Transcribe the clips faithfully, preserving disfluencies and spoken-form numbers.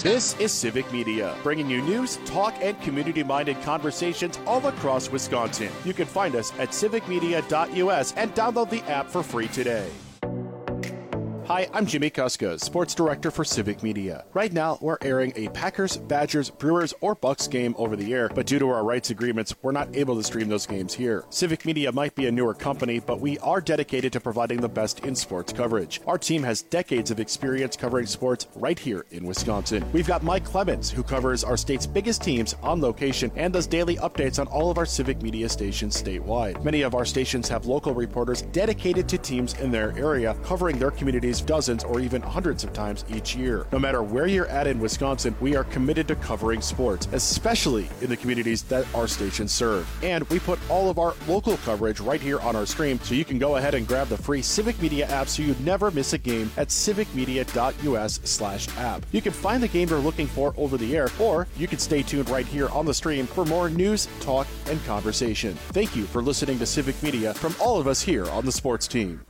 This is Civic Media, bringing you news, talk, and community-minded conversations all across Wisconsin. You can find us at civic media dot U S and download the app for free today. Hi, I'm Jimmy Kuska, Sports Director for Civic Media. Right now, we're airing a Packers, Badgers, Brewers, or Bucks game over the air, but due to our rights agreements, we're not able to stream those games here. Civic Media might be a newer company, but we are dedicated to providing the best in sports coverage. Our team has decades of experience covering sports right here in Wisconsin. We've got Mike Clemens, who covers our state's biggest teams on location and does daily updates on all of our Civic Media stations statewide. Many of our stations have local reporters dedicated to teams in their area, covering their communities dozens or even hundreds of times each year. No matter where you're at in Wisconsin, we are committed to covering sports, especially in the communities that our stations serve. And we put all of our local coverage right here on our stream, so you can go ahead and grab the free Civic Media app so you never miss a game at civic media dot U S slash app. You can find the game you're looking for over the air, or you can stay tuned right here on the stream for more news, talk, and conversation. Thank you for listening to Civic Media from all of us here on the sports team.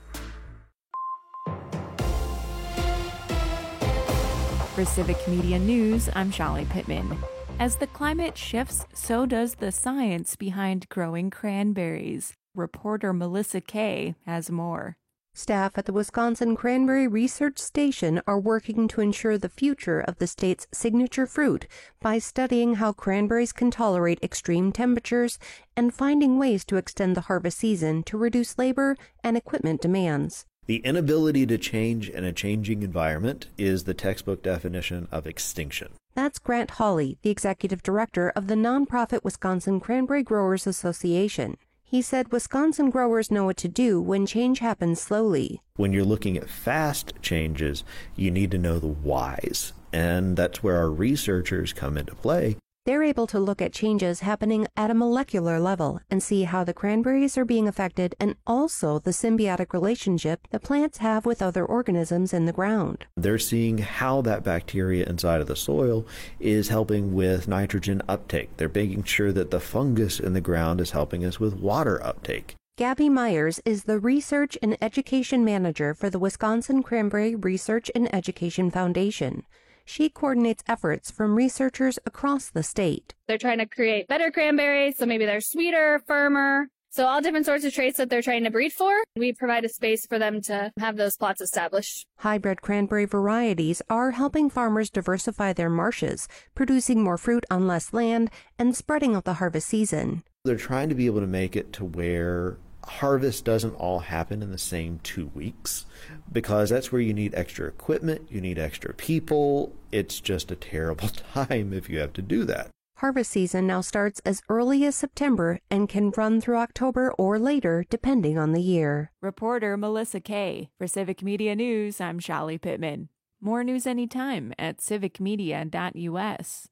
For Civic Media News, I'm Shali Pittman. As the climate shifts, so does the science behind growing cranberries. Reporter Melissa Kay has more. Staff at the Wisconsin Cranberry Research Station are working to ensure the future of the state's signature fruit by studying how cranberries can tolerate extreme temperatures and finding ways to extend the harvest season to reduce labor and equipment demands. The inability to change in a changing environment is the textbook definition of extinction. That's Grant Hawley, the executive director of the nonprofit Wisconsin Cranberry Growers Association. He said Wisconsin growers know what to do when change happens slowly. When you're looking at fast changes, you need to know the whys, and that's where our researchers come into play. They're able to look at changes happening at a molecular level and see how the cranberries are being affected and also the symbiotic relationship that plants have with other organisms in the ground. They're seeing how that bacteria inside of the soil is helping with nitrogen uptake. They're making sure that the fungus in the ground is helping us with water uptake. Gabby Myers is the Research and Education Manager for the Wisconsin Cranberry Research and Education Foundation. She coordinates efforts from researchers across the state. They're trying to create better cranberries, so maybe they're sweeter, firmer. So all different sorts of traits that they're trying to breed for. We provide a space for them to have those plots established. Hybrid cranberry varieties are helping farmers diversify their marshes, producing more fruit on less land and spreading out the harvest season. They're trying to be able to make it to where harvest doesn't all happen in the same two weeks, because that's where you need extra equipment, you need extra people. It's just a terrible time if you have to do that. Harvest season now starts as early as September and can run through October or later, depending on the year. Reporter Melissa Kay. For Civic Media News, I'm Shali Pittman. More news anytime at civic media dot U S.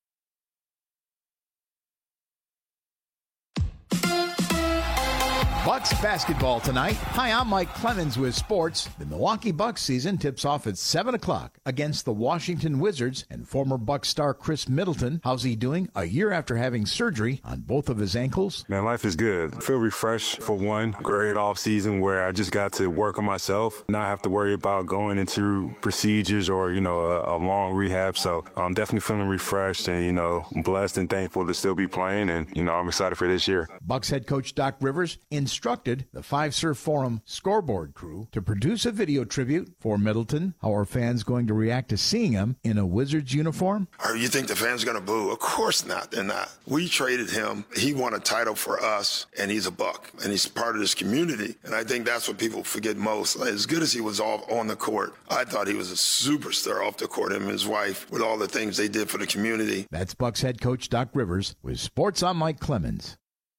Bucks basketball tonight. Hi, I'm Mike Clemens with sports. The Milwaukee Bucks season tips off at seven o'clock against the Washington Wizards and former Bucks star Chris Middleton. How's he doing a year after having surgery on both of his ankles? Man, life is good. I feel refreshed for one. Great off season where I just got to work on myself, not have to worry about going into procedures or, you know, a, a long rehab. So I'm definitely feeling refreshed and, you know, blessed and thankful to still be playing. And, you know, I'm excited for this year. Bucks head coach Doc Rivers instructed the Five Surf Forum scoreboard crew to produce a video tribute for Middleton. How are fans going to react to seeing him in a Wizards uniform? Or you think the fans are going to boo? Of course not. They're not. We traded him. He won a title for us, and he's a Buck, and he's part of this community. And I think that's what people forget most. As good as he was off on the court, I thought he was a superstar off the court, him and his wife, with all the things they did for the community. That's Bucks head coach Doc Rivers with Sports. I'm Mike Clemens.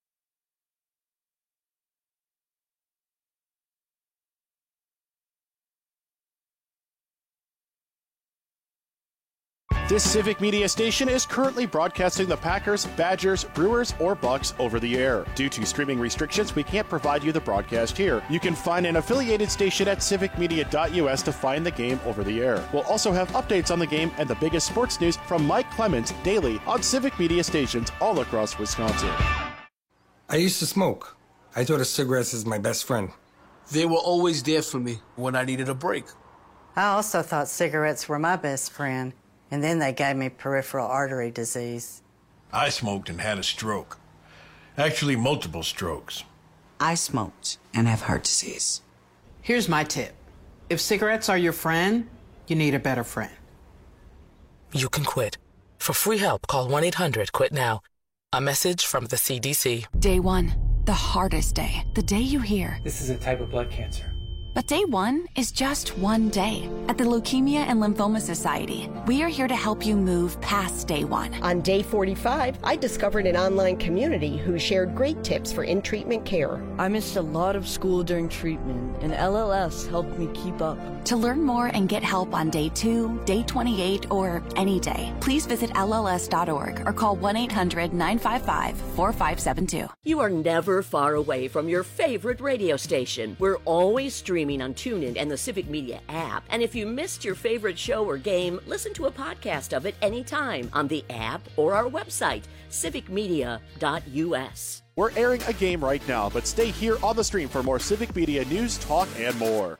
This Civic Media station is currently broadcasting the Packers, Badgers, Brewers, or Bucks over the air. Due to streaming restrictions, we can't provide you the broadcast here. You can find an affiliated station at civic media dot U S to find the game over the air. We'll also have updates on the game and the biggest sports news from Mike Clemens daily on Civic Media stations all across Wisconsin. I used to smoke. I thought of cigarettes as my best friend. They were always there for me when I needed a break. I also thought cigarettes were my best friend. And then they gave me peripheral artery disease. I smoked and had a stroke. Actually, multiple strokes. I smoked and have heart disease. Here's my tip. If cigarettes are your friend, you need a better friend. You can quit. For free help, call one eight hundred quit now. A message from the C D C. Day one, the hardest day. The day you hear, this is a type of blood cancer. But day one is just one day. At the Leukemia and Lymphoma Society, we are here to help you move past day one. On day forty-five, I discovered an online community who shared great tips for in-treatment care. I missed a lot of school during treatment, and L L S helped me keep up. To learn more and get help on day two, day twenty-eight, or any day, please visit L L S dot org or call one eight hundred nine five five four five seven two. You are never far away from your favorite radio station. We're always streaming on TuneIn and the Civic Media app. And if you missed your favorite show or game, listen to a podcast of it anytime on the app or our website, civic media dot U S. We're airing a game right now, but stay here on the stream for more Civic Media news, talk, and more.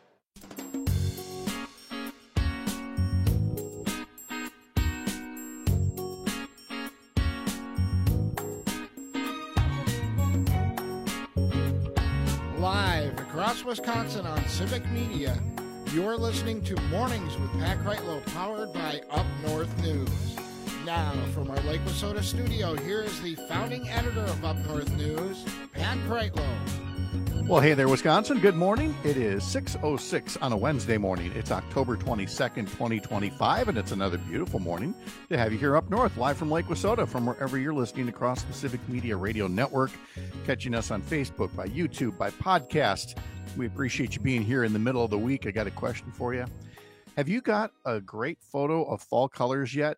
Live across Wisconsin on Civic Media, you're listening to Mornings with Pat Kreitlow, powered by Up North News. Now, from our Lake Wissota studio, here is the founding editor of Up North News, Pat Kreitlow. Well, hey there, Wisconsin. Good morning. It is six oh six on a Wednesday morning. It's October twenty-second, twenty twenty-five, and it's another beautiful morning to have you here up north, live from Lake Wissota, from wherever you're listening across the Civic Media Radio Network, catching us on Facebook, by YouTube, by podcast. We appreciate you being here in the middle of the week. I got a question for you. Have you got a great photo of fall colors yet?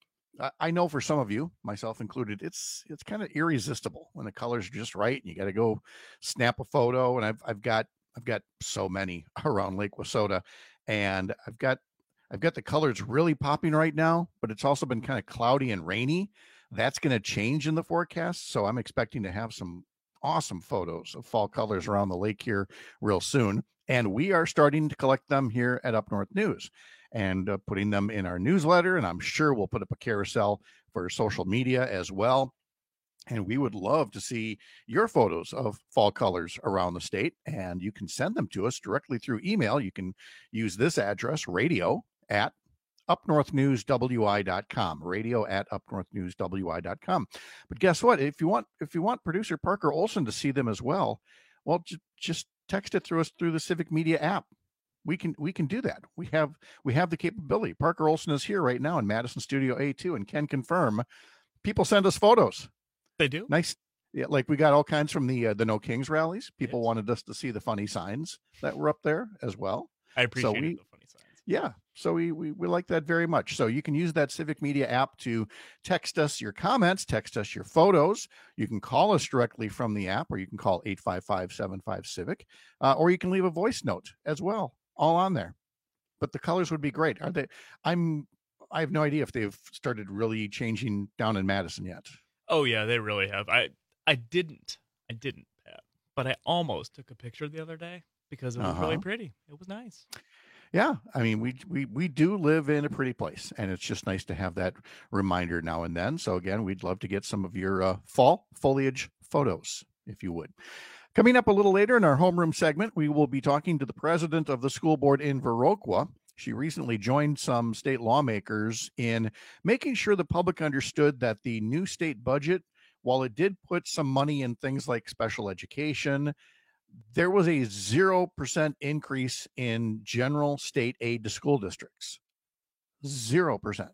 I know for some of you, myself included, it's it's kind of irresistible when the colors are just right and you got to go snap a photo. And I've I've got I've got so many around Lake Wissota, and I've got I've got the colors really popping right now, but it's also been kind of cloudy and rainy. That's going to change in the forecast, so I'm expecting to have some awesome photos of fall colors around the lake here real soon, and we are starting to collect them here at Up North News and uh, putting them in our newsletter, and I'm sure we'll put up a carousel for social media as well. And we would love to see your photos of fall colors around the state, and you can send them to us directly through email. You can use this address, radio at up north news w i dot com, radio at up north news w i dot com. But guess what? If you want, if you want producer Parker Olson to see them as well, well, j- just text it through us through the Civic Media app. We can we can do that. We have we have the capability. Parker Olson is here right now in Madison Studio A two and can confirm people send us photos. They do. Nice. Yeah, like we got all kinds from the uh, the No Kings rallies. People yes. wanted us to see the funny signs that were up there as well. I appreciate so we, the funny signs. Yeah. So we, we we like that very much. So you can use that Civic Media app to text us your comments, text us your photos. You can call us directly from the app, or you can call eight five five, seven five, civic, uh, or you can leave a voice note as well. All on there. But the colors would be great. Are they? I'm. I have no idea if they've started really changing down in Madison yet. Oh yeah, they really have. I I didn't. I didn't, Pat, but I almost took a picture the other day because it was uh-huh. really pretty. It was nice. Yeah, I mean, we we we do live in a pretty place, and it's just nice to have that reminder now and then. So again, we'd love to get some of your uh, fall foliage photos, if you would. Coming up a little later in our homeroom segment, we will be talking to the president of the school board in Viroqua. She recently joined some state lawmakers in making sure the public understood that the new state budget, while it did put some money in things like special education, there was a zero percent increase in general state aid to school districts. Zero percent.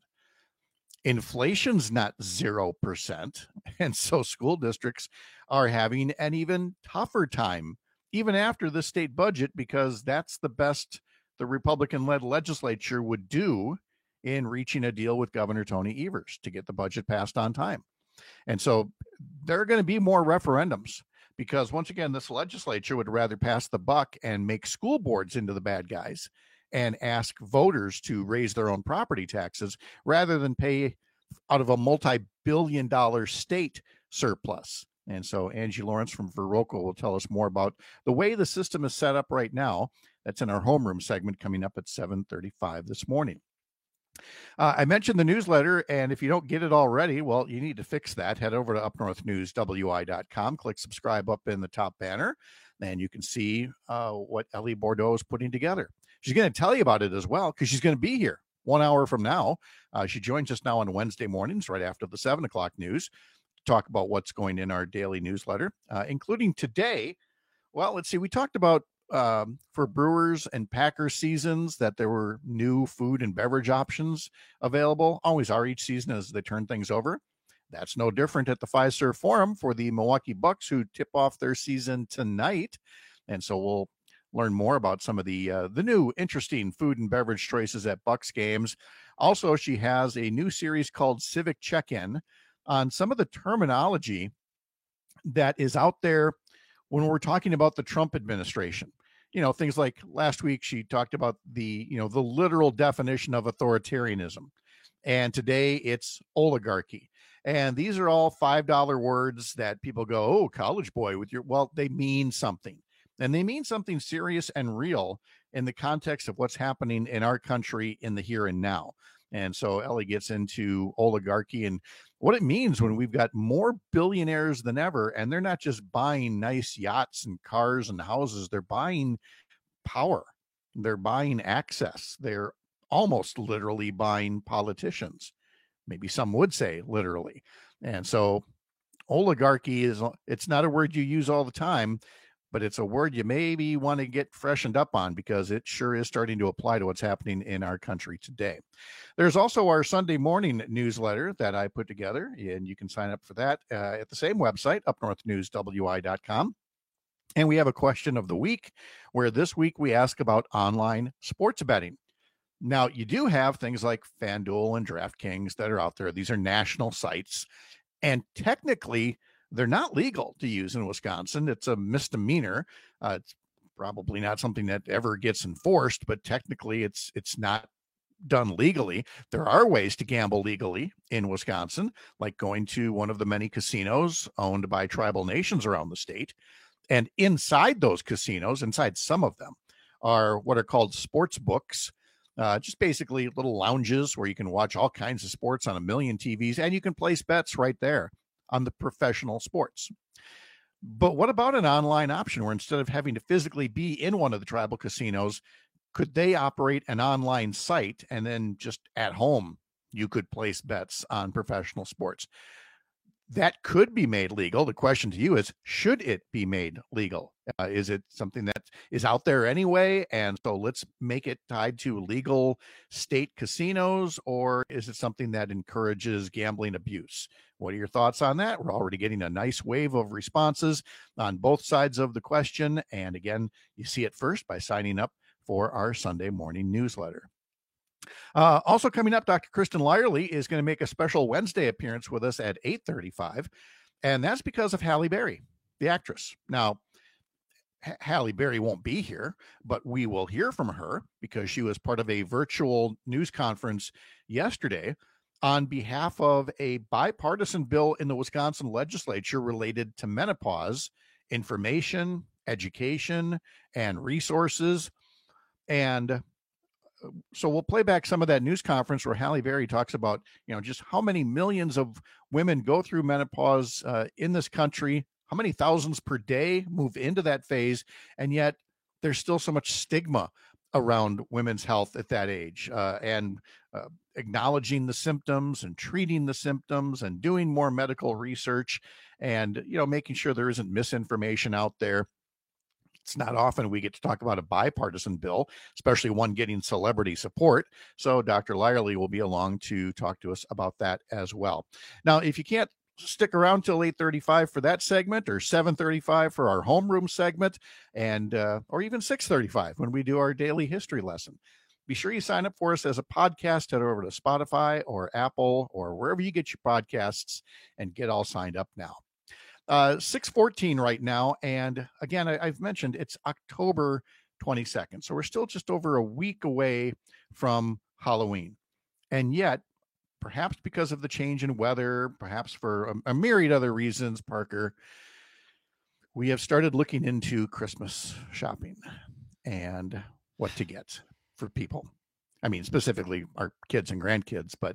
Inflation's not zero percent. And so school districts are having an even tougher time, even after the state budget, because that's the best the Republican-led legislature would do in reaching a deal with Governor Tony Evers to get the budget passed on time. And so there are going to be more referendums, because once again, this legislature would rather pass the buck and make school boards into the bad guys and ask voters to raise their own property taxes rather than pay out of a multi-billion dollar state surplus. And so Angie Lawrence from Viroqua will tell us more about the way the system is set up right now. That's in our homeroom segment coming up at seven thirty-five this morning. Uh, I mentioned the newsletter, and if you don't get it already, well, you need to fix that. Head over to up north news w i dot com, click subscribe up in the top banner, and you can see uh, what Ellie Bordeaux is putting together. She's going to tell you about it as well, because she's going to be here one hour from now. Uh, she joins us now on Wednesday mornings, right after the seven o'clock news, to talk about what's going in our daily newsletter, uh, including today. Well, let's see. We talked about um, for Brewers and Packers seasons that there were new food and beverage options available. Always are each season as they turn things over. That's no different at the Fiserv Forum for the Milwaukee Bucks, who tip off their season tonight. And so we'll learn more about some of the uh, the new interesting food and beverage choices at Bucks games. Also, she has a new series called Civic Check-In on some of the terminology that is out there when we're talking about the Trump administration. You know, things like last week she talked about the, you know, the literal definition of authoritarianism. And today it's oligarchy. And these are all five dollar words that people go, oh, college boy with your, well, they mean something. And they mean something serious and real in the context of what's happening in our country in the here and now. And so Ellie gets into oligarchy and what it means when we've got more billionaires than ever, and they're not just buying nice yachts and cars and houses. They're buying power. They're buying access. They're almost literally buying politicians. Maybe some would say literally. And so oligarchy is, it's not a word you use all the time, but it's a word you maybe want to get freshened up on because it sure is starting to apply to what's happening in our country today. There's also our Sunday morning newsletter that I put together, and you can sign up for that uh, at the same website, up north news w i dot com. And we have a question of the week, where this week we ask about online sports betting. Now, you do have things like FanDuel and DraftKings that are out there. These are national sites, and technically, they're not legal to use in Wisconsin. It's a misdemeanor. Uh, it's probably not something that ever gets enforced, but technically it's it's not done legally. There are ways to gamble legally in Wisconsin, like going to one of the many casinos owned by tribal nations around the state. And inside those casinos, inside some of them, are what are called sports books. Uh, just basically little lounges where you can watch all kinds of sports on a million T Vs, and you can place bets right there on the professional sports. But what about an online option where instead of having to physically be in one of the tribal casinos, could they operate an online site and then just at home you could place bets on professional sports? That could be made legal. The question to you is, should it be made legal? Uh, is it something that is out there anyway? And so let's make it tied to legal state casinos, or is it something that encourages gambling abuse? What are your thoughts on that? We're already getting a nice wave of responses on both sides of the question. And again, you see it first by signing up for our Sunday morning newsletter. Uh, also coming up, Doctor Kristen Lyerly is going to make a special Wednesday appearance with us at eight thirty-five, and that's because of Halle Berry, the actress. Now, H- Halle Berry won't be here, but we will hear from her because she was part of a virtual news conference yesterday on behalf of a bipartisan bill in the Wisconsin legislature related to menopause, information, education, and resources. And so we'll play back some of that news conference where Halle Berry talks about, you know, just how many millions of women go through menopause uh, in this country, how many thousands per day move into that phase, and yet there's still so much stigma around women's health at that age, uh, and uh, acknowledging the symptoms and treating the symptoms and doing more medical research and, you know, making sure there isn't misinformation out there. It's not often we get to talk about a bipartisan bill, especially one getting celebrity support. So Doctor Lyerly will be along to talk to us about that as well. Now, if you can't stick around till eight thirty-five for that segment, or seven thirty-five for our homeroom segment, and uh, or even six thirty-five when we do our daily history lesson, be sure you sign up for us as a podcast. Head over to Spotify or Apple or wherever you get your podcasts and get all signed up now. Uh, six fourteen right now. And again, I, I've mentioned it's October twenty-second. So we're still just over a week away from Halloween. And yet, perhaps because of the change in weather, perhaps for a, a myriad other reasons, Parker, we have started looking into Christmas shopping and what to get for people. I mean, specifically our kids and grandkids, but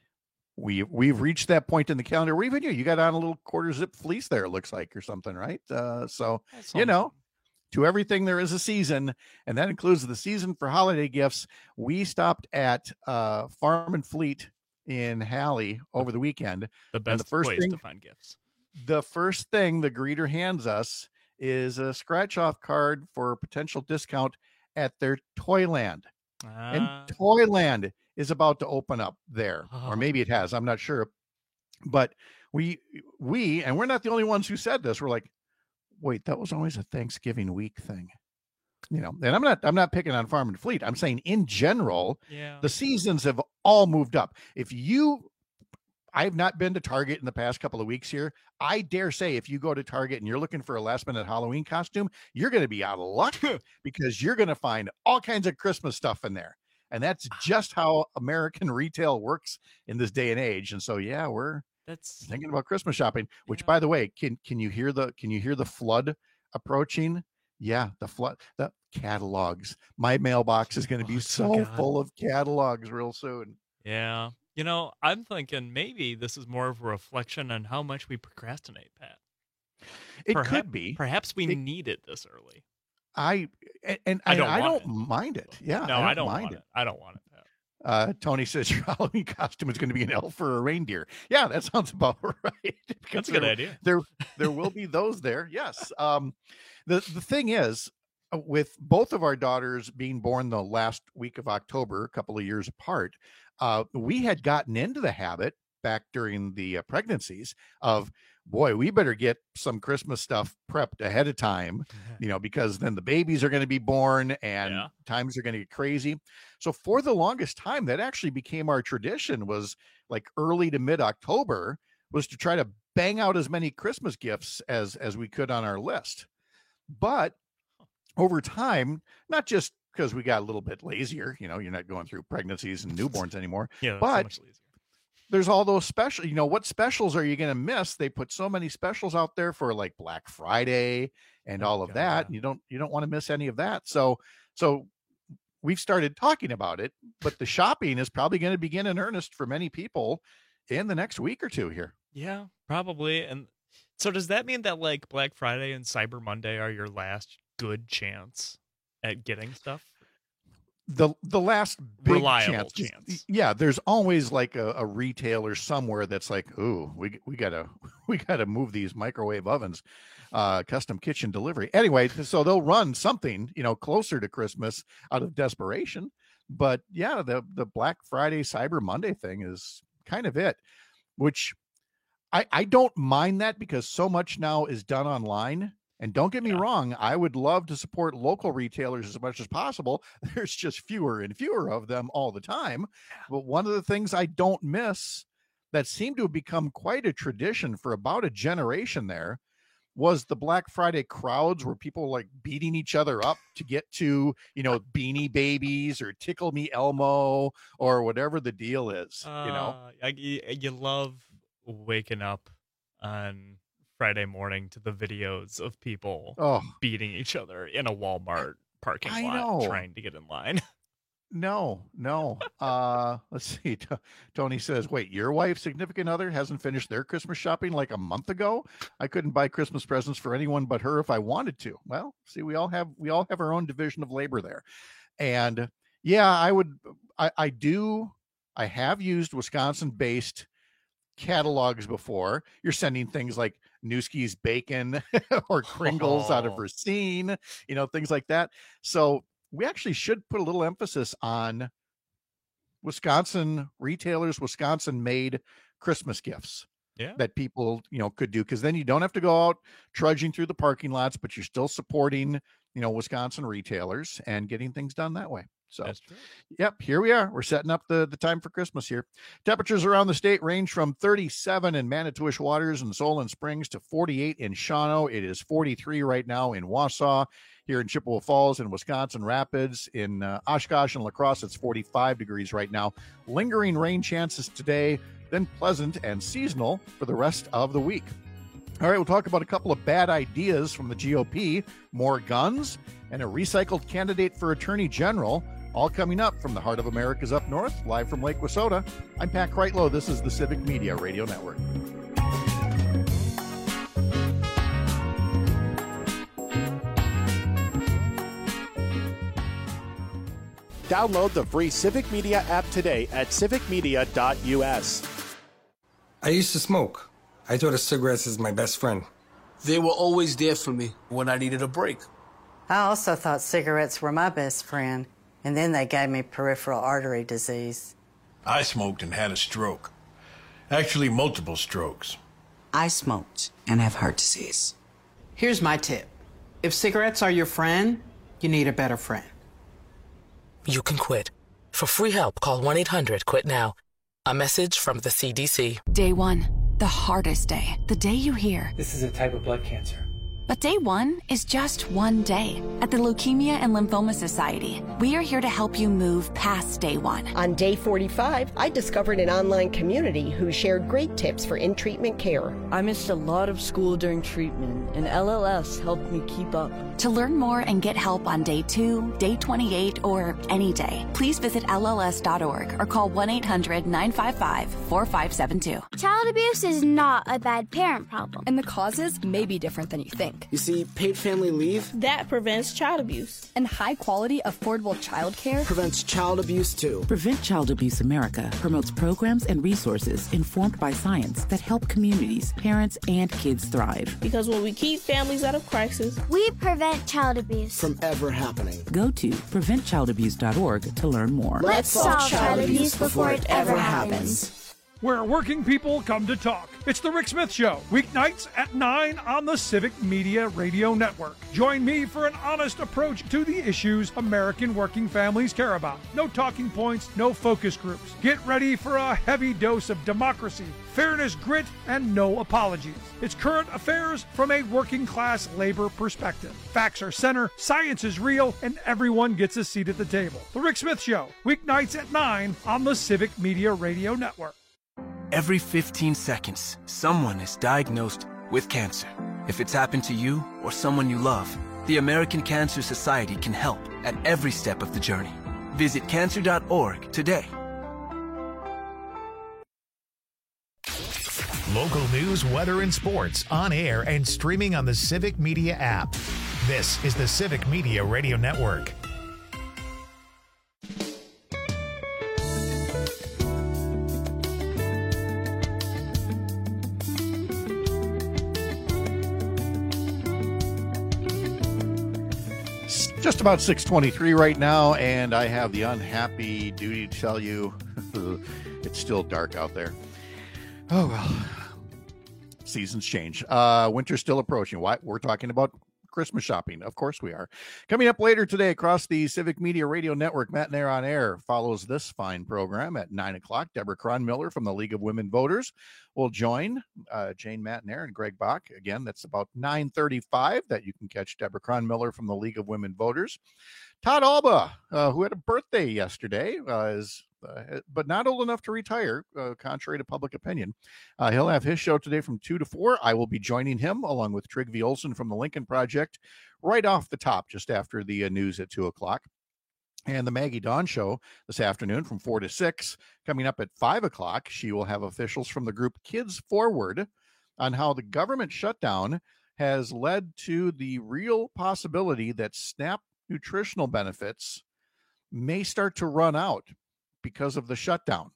we we've reached that point in the calendar where even you, you got on a little quarter zip fleece there, it looks like, or something, right? Uh, so, you know, to everything there is a season, and that includes the season for holiday gifts. We stopped at uh, Farm and Fleet in Halley over the weekend. The best the first place thing, to find gifts. The first thing the greeter hands us is a scratch-off card for a potential discount at their Toyland. Ah. And Toyland is about to open up there, or maybe it has. I'm not sure. But we, we, and we're not the only ones who said this. We're like, wait, that was always a Thanksgiving week thing. You know, and I'm not, I'm not picking on Farm and Fleet. I'm saying in general, yeah. the seasons have all moved up. If you, I've not been to Target in the past couple of weeks here. I dare say if you go to Target and you're looking for a last minute Halloween costume, you're going to be out of luck because you're going to find all kinds of Christmas stuff in there. And that's just how American retail works in this day and age. And so, yeah, we're that's thinking about Christmas shopping, which, yeah. by the way, can, can you hear the, can you hear the flood approaching? Yeah. The flood, the catalogs, my mailbox is going to be oh, so full of catalogs real soon. Yeah. You know, I'm thinking maybe this is more of a reflection on how much we procrastinate, Pat. It perhaps, could be. Perhaps we it, need it this early. I and, and I don't, I don't it. mind it. Yeah, no, I don't, I don't mind want it. it. I don't want it. Pat. Uh, Tony says your Halloween costume is going to be an elf or a reindeer. Yeah, that sounds about right. That's a good there, idea. There, there will be those there. Yes. Um, the the thing is, with both of our daughters being born the last week of October, a couple of years apart, uh, we had gotten into the habit back during the uh, pregnancies of, boy, we better get some Christmas stuff prepped ahead of time, you know, because then the babies are going to be born and yeah. times are going to get crazy. So for the longest time, that actually became our tradition, was like early to mid-October, was to try to bang out as many Christmas gifts as, as we could on our list. But over time, not just because we got a little bit lazier, you know, you're not going through pregnancies and newborns anymore, yeah, but so much lazier. There's all those special, you know, what specials are you going to miss? They put so many specials out there for like Black Friday and all of God, that. yeah. You don't, you don't want to miss any of that. So, so we've started talking about it, but the shopping is probably going to begin in earnest for many people in the next week or two here. Yeah, probably. And so does that mean that like Black Friday and Cyber Monday are your last good chance at getting stuff? The the last big reliable chance. chance. Yeah, there's always like a, a retailer somewhere that's like, ooh, we we gotta we gotta move these microwave ovens, uh, custom kitchen delivery. Anyway, so they'll run something, you know, closer to Christmas out of desperation. But yeah, the the Black Friday, Cyber Monday thing is kind of it, which I I don't mind that because so much now is done online. And don't get me yeah. wrong, I would love to support local retailers as much as possible. There's just fewer and fewer of them all the time. But one of the things I don't miss that seemed to have become quite a tradition for about a generation there was the Black Friday crowds where people like beating each other up to get to, you know, Beanie Babies or Tickle Me Elmo or whatever the deal is, uh, you know. I, you love waking up on Friday morning to the videos of people oh. beating each other in a Walmart parking I lot know. trying to get in line. No, no. Uh, let's see. T- Tony says, wait, your wife's significant other hasn't finished their Christmas shopping like a month ago? I couldn't buy Christmas presents for anyone but her if I wanted to. Well, see, we all have, we all have our own division of labor there. And yeah, I would, I, I do, I have used Wisconsin based catalogs before. You're sending things like Newski's Bacon or Kringles oh. out of Racine, you know, things like that. So we actually should put a little emphasis on Wisconsin retailers, Wisconsin made Christmas gifts yeah. that people, you know, could do. Cause then you don't have to go out trudging through the parking lots, but you're still supporting, you know, Wisconsin retailers and getting things done that way. So, that's true. Yep, here we are. We're setting up the, the time for Christmas here. Temperatures around the state range from thirty-seven in Manitowish Waters and Solon Springs to forty-eight in Shawano. It is forty-three right now in Wausau. Here in Chippewa Falls and Wisconsin Rapids, in uh, Oshkosh and La Crosse, it's forty-five degrees right now. Lingering rain chances today, then pleasant and seasonal for the rest of the week. All right, we'll talk about a couple of bad ideas from the G O P, more guns, and a recycled candidate for Attorney General. All coming up from the heart of America's Up North, live from Lake Wissota. I'm Pat Kreitlow. This is the Civic Media Radio Network. Download the free Civic Media app today at civic media dot u s. I used to smoke. I thought of cigarettes as my best friend. They were always there for me when I needed a break. I also thought cigarettes were my best friend, and then they gave me peripheral artery disease. I smoked and had a stroke. Actually, multiple strokes. I smoked and have heart disease. Here's my tip. If cigarettes are your friend, you need a better friend. You can quit. For free help, call one eight hundred quit now. A message from the C D C. Day one, the hardest day. The day you hear, this is a type of blood cancer. But day one is just one day. At the Leukemia and Lymphoma Society, we are here to help you move past day one. On day forty-five, I discovered an online community who shared great tips for in-treatment care. I missed a lot of school during treatment, and L L S helped me keep up. To learn more and get help on day two, day twenty-eight, or any day, please visit L L S dot org or call one eight hundred nine five five four five seven two. Child abuse is not a bad parent problem. And the causes may be different than you think. You see, paid family leave that prevents child abuse. And high quality, affordable child care prevents child abuse too. Prevent Child Abuse America promotes programs and resources informed by science that help communities, parents, and kids thrive. Because when we keep families out of crisis, we prevent child abuse from ever happening. Go to prevent child abuse dot org to learn more. Let's solve child abuse before it ever happens. Where working people come to talk. It's the Rick Smith Show, weeknights at nine on the Civic Media Radio Network. Join me for an honest approach to the issues American working families care about. No talking points, no focus groups. Get ready for a heavy dose of democracy, fairness, grit, and no apologies. It's current affairs from a working class labor perspective. Facts are center, science is real, and everyone gets a seat at the table. The Rick Smith Show, weeknights at nine on the Civic Media Radio Network. Every fifteen seconds, someone is diagnosed with cancer. If it's happened to you or someone you love, the American Cancer Society can help at every step of the journey. Visit cancer dot org today. Local news, weather, and sports on air and streaming on the Civic Media app. This is the Civic Media Radio Network. Just about six twenty-three right now, and I have the unhappy duty to tell you it's still dark out there. Oh, well, seasons change. Uh, winter's still approaching. Why? We're talking about Christmas shopping. Of course we are. Coming up later today across the Civic Media Radio Network, Matt Nair on Air follows this fine program at nine o'clock. Deborah Cronmiller from the League of Women Voters will join uh, Jane Matnair and Greg Bach. Again, that's about nine thirty-five that you can catch Deborah Cronmiller from the League of Women Voters. Todd Alba, uh, who had a birthday yesterday, uh, is uh, but not old enough to retire, uh, contrary to public opinion. Uh, he'll have his show today from two to four. I will be joining him along with Trygve Olsen from the Lincoln Project right off the top, just after the uh, news at two o'clock. And the Maggie Dawn Show this afternoon from four to six. Coming up at five o'clock, she will have officials from the group Kids Forward on how the government shutdown has led to the real possibility that SNAP nutritional benefits may start to run out because of the shutdown.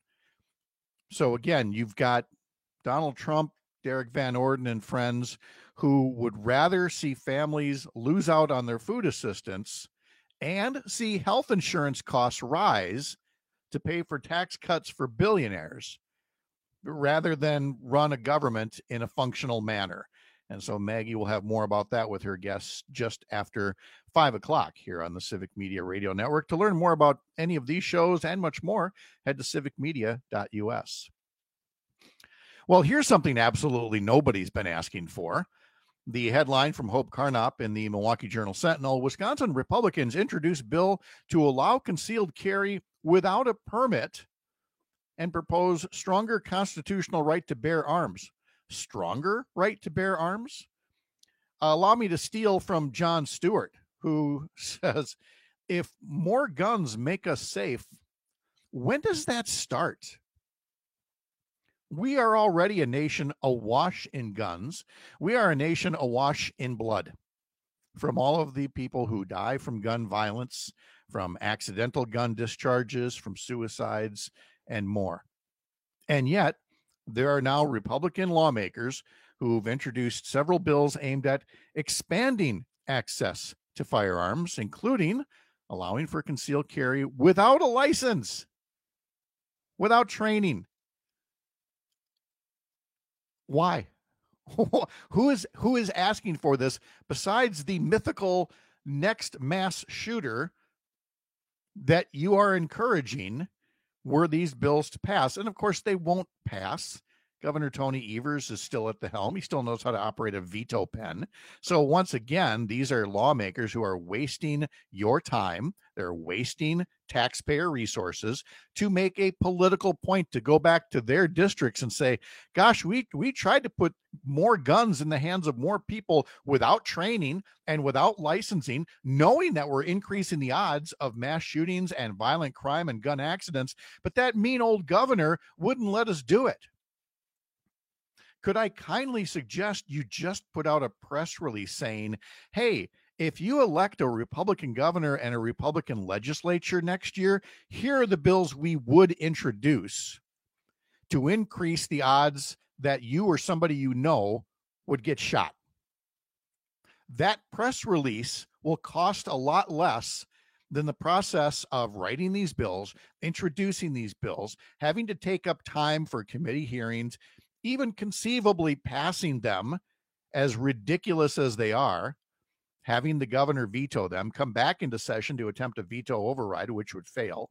So again, you've got Donald Trump, Derek Van Orden, and friends who would rather see families lose out on their food assistance and see health insurance costs rise to pay for tax cuts for billionaires rather than run a government in a functional manner. And so Maggie will have more about that with her guests just after five o'clock here on the Civic Media Radio Network. To learn more about any of these shows and much more, head to civic media dot u s. Well, here's something absolutely nobody's been asking for. The headline from Hope Carnop in the Milwaukee Journal Sentinel: Wisconsin Republicans introduce bill to allow concealed carry without a permit and propose stronger constitutional right to bear arms. Stronger right to bear arms? Uh, allow me to steal from Jon Stewart, who says if more guns make us safe, when does that start? We are already a nation awash in guns. We are a nation awash in blood from all of the people who die from gun violence, from accidental gun discharges, from suicides, and more. And yet, there are now Republican lawmakers who've introduced several bills aimed at expanding access to firearms, including allowing for concealed carry without a license, without training. Why? who is who is asking for this besides the mythical next mass shooter that you are encouraging were these bills to pass? And of course they won't pass. Governor Tony Evers is still at the helm. He still knows how to operate a veto pen. So once again, these are lawmakers who are wasting your time. They're wasting taxpayer resources to make a political point, to go back to their districts and say, gosh, we, we tried to put more guns in the hands of more people without training and without licensing, knowing that we're increasing the odds of mass shootings and violent crime and gun accidents. But that mean old governor wouldn't let us do it. Could I kindly suggest you just put out a press release saying, hey, if you elect a Republican governor and a Republican legislature next year, here are the bills we would introduce to increase the odds that you or somebody you know would get shot. That press release will cost a lot less than the process of writing these bills, introducing these bills, having to take up time for committee hearings, even conceivably passing them, as ridiculous as they are, having the governor veto them, come back into session to attempt a veto override, which would fail.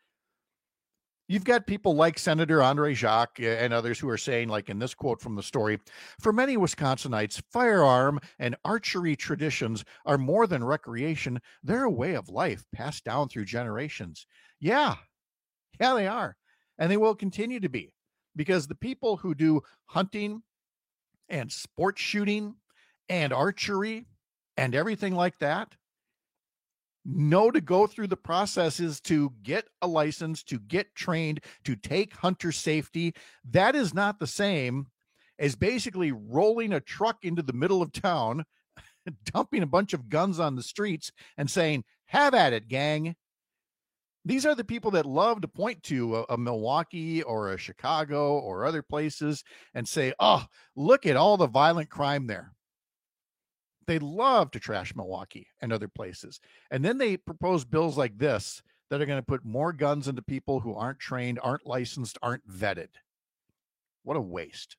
You've got people like Senator Andre Jacques and others who are saying, like in this quote from the story, for many Wisconsinites, firearm and archery traditions are more than recreation. They're a way of life passed down through generations. Yeah, yeah, they are. And they will continue to be. Because the people who do hunting and sport shooting and archery and everything like that know to go through the processes to get a license, to get trained, to take hunter safety. That is not the same as basically rolling a truck into the middle of town, dumping a bunch of guns on the streets and saying, have at it, gang. These are the people that love to point to a, a Milwaukee or a Chicago or other places and say, oh, look at all the violent crime there. They love to trash Milwaukee and other places. And then they propose bills like this that are going to put more guns into people who aren't trained, aren't licensed, aren't vetted. What a waste.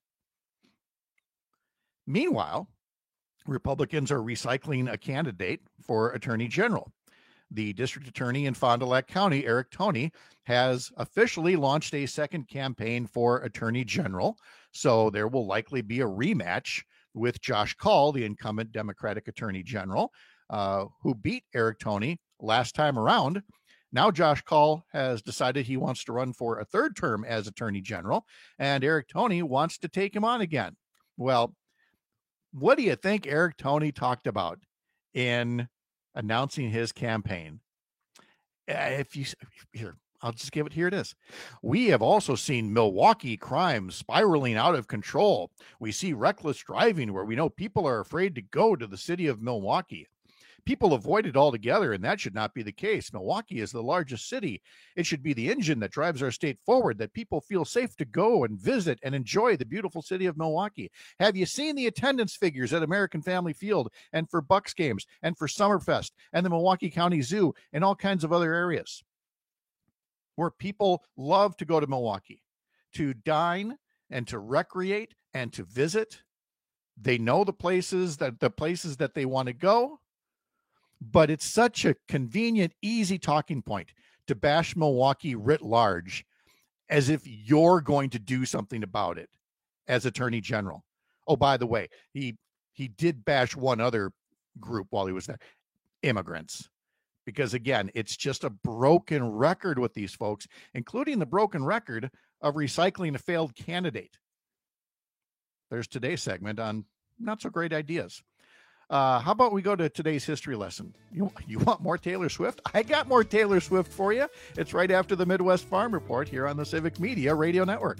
Meanwhile, Republicans are recycling a candidate for Attorney General. The district attorney in Fond du Lac County, Eric Toney, has officially launched a second campaign for Attorney General. So there will likely be a rematch with Josh Kaul, the incumbent Democratic Attorney General, uh, who beat Eric Toney last time around. Now Josh Kaul has decided he wants to run for a third term as Attorney General, and Eric Toney wants to take him on again. Well, what do you think Eric Toney talked about in announcing his campaign? Uh, if you here, I'll just give it. Here it is. We have also seen Milwaukee crime spiraling out of control. We see reckless driving where we know people are afraid to go to the city of Milwaukee. People avoid it altogether, and that should not be the case. Milwaukee is the largest city. It should be the engine that drives our state forward, that people feel safe to go and visit and enjoy the beautiful city of Milwaukee. Have you seen the attendance figures at American Family Field and for Bucks games and for Summerfest and the Milwaukee County Zoo and all kinds of other areas where people love to go to Milwaukee to dine and to recreate and to visit? They know the places that the places that they want to go. But it's such a convenient, easy talking point to bash Milwaukee writ large, as if you're going to do something about it as Attorney General. Oh, by the way, he he did bash one other group while he was there, immigrants. Because again, it's just a broken record with these folks, including the broken record of recycling a failed candidate. There's today's segment on not so great ideas. Uh, how about we go to today's history lesson? You, you want more Taylor Swift? I got more Taylor Swift for you. It's right after the Midwest Farm Report here on the Civic Media Radio Network.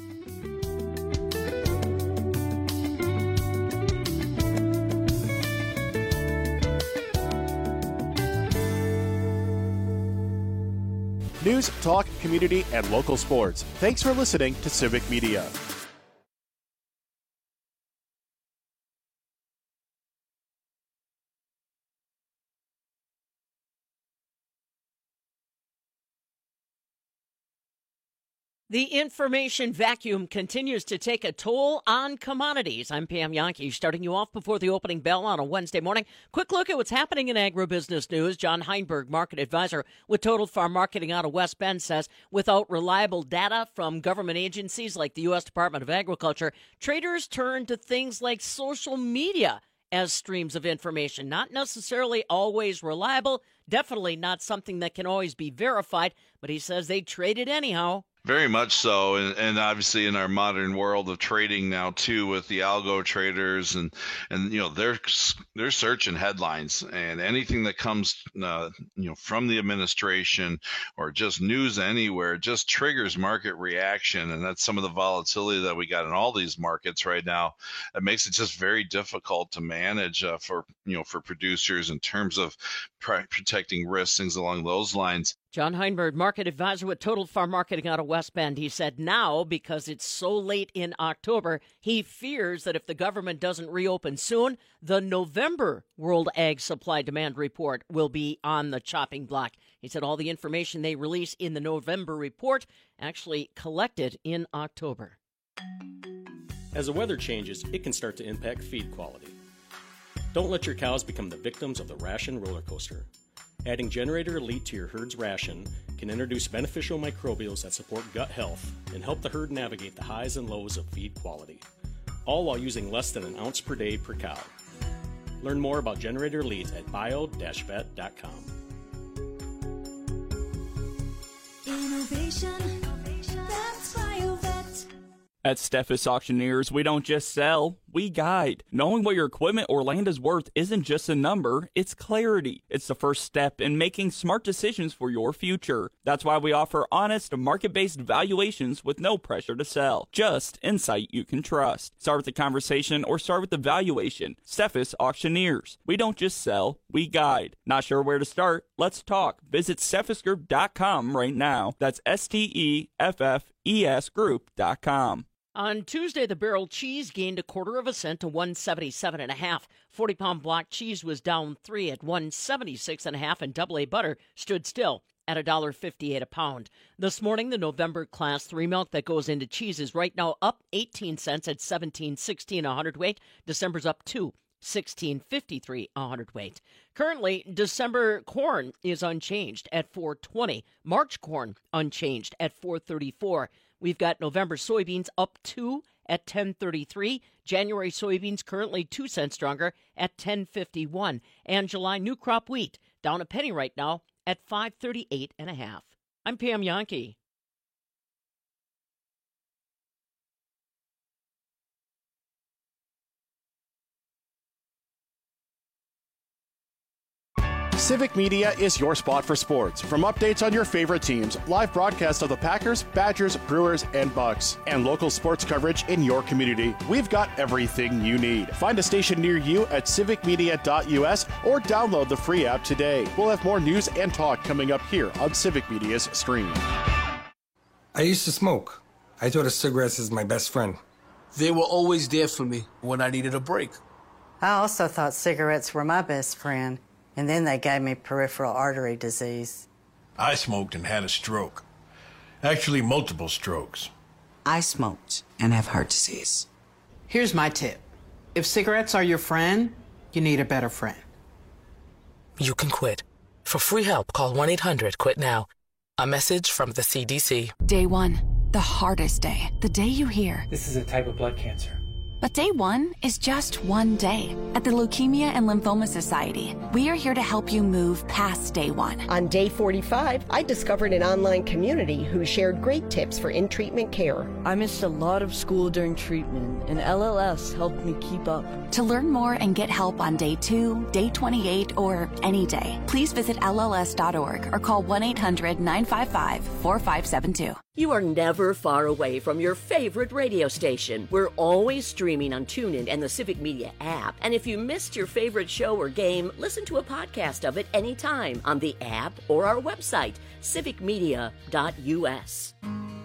News, talk, community, and local sports. Thanks for listening to Civic Media. The information vacuum continues to take a toll on commodities. I'm Pam Yankee, starting you off before the opening bell on a Wednesday morning. Quick look at what's happening in agribusiness news. John Heinberg, market advisor with Total Farm Marketing out of West Bend, says without reliable data from government agencies like the U S Department of Agriculture, traders turn to things like social media as streams of information. Not necessarily always reliable, definitely not something that can always be verified, but he says they trade it anyhow. Very much so, and, and obviously in our modern world of trading now too, with the algo traders and and you know they're they're searching headlines, and anything that comes uh, you know from the administration or just news anywhere just triggers market reaction, and that's some of the volatility that we got in all these markets right now. It makes it just very difficult to manage uh, for you know for producers in terms of pr- protecting risks, things along those lines. John Heinberg, market advisor with Total Farm Marketing out of West Bend. He said now, because it's so late in October, he fears that if the government doesn't reopen soon, the November World Ag Supply Demand Report will be on the chopping block. He said all the information they release in the November report actually collected in October. As the weather changes, it can start to impact feed quality. Don't let your cows become the victims of the ration roller coaster. Adding Generator Elite to your herd's ration can introduce beneficial microbials that support gut health and help the herd navigate the highs and lows of feed quality, all while using less than an ounce per day per cow. Learn more about Generator Elite at bio dash vet dot com. Innovation, that's BioVet. At Steffes Auctioneers, we don't just sell, we guide. Knowing what your equipment or land is worth isn't just a number, it's clarity. It's the first step in making smart decisions for your future. That's why we offer honest, market-based valuations with no pressure to sell. Just insight you can trust. Start with the conversation or start with the valuation. Steffes Auctioneers. We don't just sell, we guide. Not sure where to start? Let's talk. Visit steffes group dot com right now. That's S T E F F E S group dot com. On Tuesday, the barrel cheese gained a quarter of a cent to one seventy-seven and a half. forty-pound block cheese was down three at one seventy-six and a half, and double A butter stood still at one dollar fifty-eight a pound. This morning, the November Class three milk that goes into cheese is right now up eighteen cents at seventeen sixteen a hundredweight. December's up two, sixteen fifty-three a hundredweight. Currently, December corn is unchanged at four twenty. March corn unchanged at four thirty-four. We've got November soybeans up two at ten thirty-three. January soybeans currently two cents stronger at ten fifty-one. And July new crop wheat down a penny right now at five thirty-eight and a half. I'm Pam Yankee. Civic Media is your spot for sports. From updates on your favorite teams, live broadcasts of the Packers, Badgers, Brewers, and Bucks, and local sports coverage in your community, we've got everything you need. Find a station near you at civic media dot U S or download the free app today. We'll have more news and talk coming up here on Civic Media's stream. I used to smoke. I thought of cigarettes as my best friend. They were always there for me when I needed a break. I also thought cigarettes were my best friend. And then they gave me peripheral artery disease. I smoked and had a stroke. Actually, multiple strokes. I smoked and have heart disease. Here's my tip. If cigarettes are your friend, you need a better friend. You can quit. For free help, call one eight hundred quit now. A message from the C D C. Day one, the hardest day. The day you hear, this is a type of blood cancer. But day one is just one day. At the Leukemia and Lymphoma Society, we are here to help you move past day one. On day forty-five, I discovered an online community who shared great tips for in-treatment care. I missed a lot of school during treatment, and L L S helped me keep up. To learn more and get help on day two, day twenty-eight, or any day, please visit L L S dot org or call one eight hundred nine five five four five seven two. You are never far away from your favorite radio station. We're always streaming on TuneIn and the Civic Media app. And if you missed your favorite show or game, listen to a podcast of it anytime on the app or our website, civic media dot U S.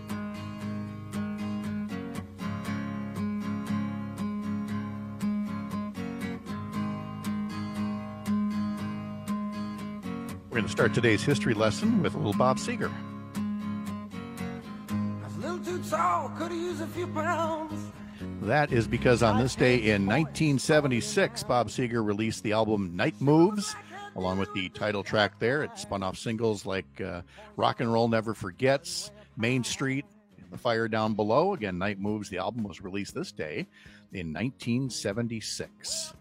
We're going to start today's history lesson with a little Bob Seger. Too tall, could have used a few pounds. That is because on this day in nineteen seventy-six, Bob Seger released the album Night Moves, along with the title track there. It spun off singles like uh, Rock and Roll Never Forgets, Main Street, The Fire Down Below. Again, Night Moves, the album was released this day in nineteen seventy-six.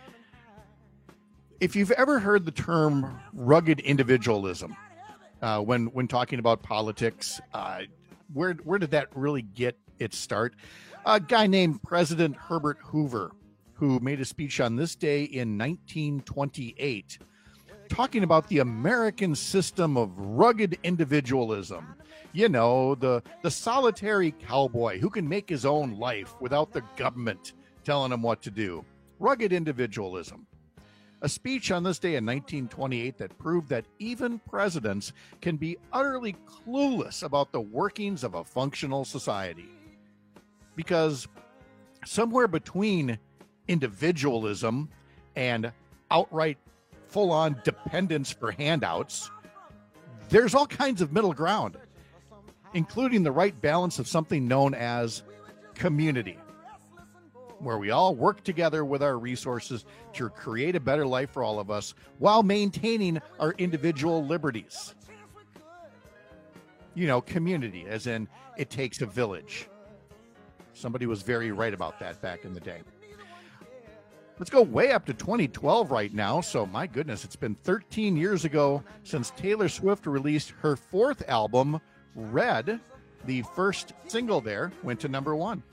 If you've ever heard the term rugged individualism, uh, when, when talking about politics, uh, Where where did that really get its start? A guy named President Herbert Hoover, who made a speech on this day in nineteen twenty-eight, talking about the American system of rugged individualism. You know, the, the solitary cowboy who can make his own life without the government telling him what to do. Rugged individualism. A speech on this day in nineteen twenty-eight that proved that even presidents can be utterly clueless about the workings of a functional society. Because somewhere between individualism and outright full-on dependence for handouts, there's all kinds of middle ground, including the right balance of something known as community, where we all work together with our resources to create a better life for all of us while maintaining our individual liberties. You know, community, as in it takes a village. Somebody was very right about that back in the day. Let's go way up to twenty twelve right now. So, my goodness, it's been thirteen years ago since Taylor Swift released her fourth album, Red. The first single there went to number one.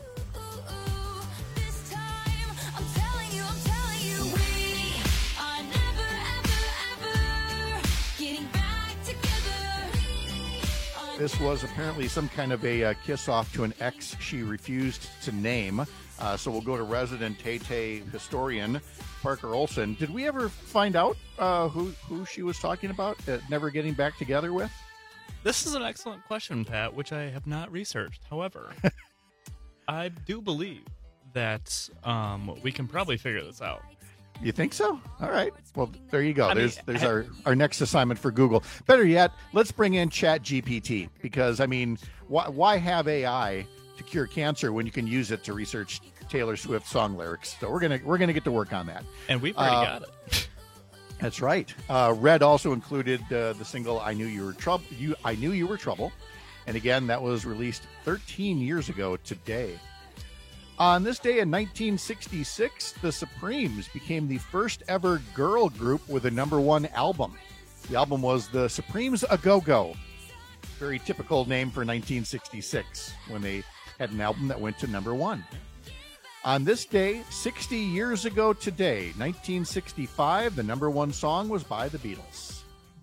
This was apparently some kind of a uh, kiss-off to an ex she refused to name. Uh, so we'll go to resident Tay-Tay historian Parker Olson. Did we ever find out uh, who, who she was talking about, uh, never getting back together with? This is an excellent question, Pat, which I have not researched. However, I do believe that um, we can probably figure this out. You think so? All right. Well, there you go. I there's mean, there's I, our, our next assignment for Google. Better yet, let's bring in Chat G P T, because, I mean, why, why have A I to cure cancer when you can use it to research Taylor Swift song lyrics? So we're gonna we're gonna get to work on that. And we've already uh, got it. That's right. Uh, Red also included uh, the single "I Knew You Were Trouble." You, I Knew You Were Trouble, and again, that was released thirteen years ago today. On this day in nineteen sixty-six, the Supremes became the first ever girl group with a number one album. The album was The Supremes A Go-Go. Very typical name for nineteen sixty-six, when they had an album that went to number one. On this day, sixty years ago today, nineteen sixty-five, the number one song was by the Beatles.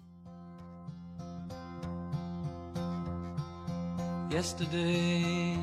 Yesterday,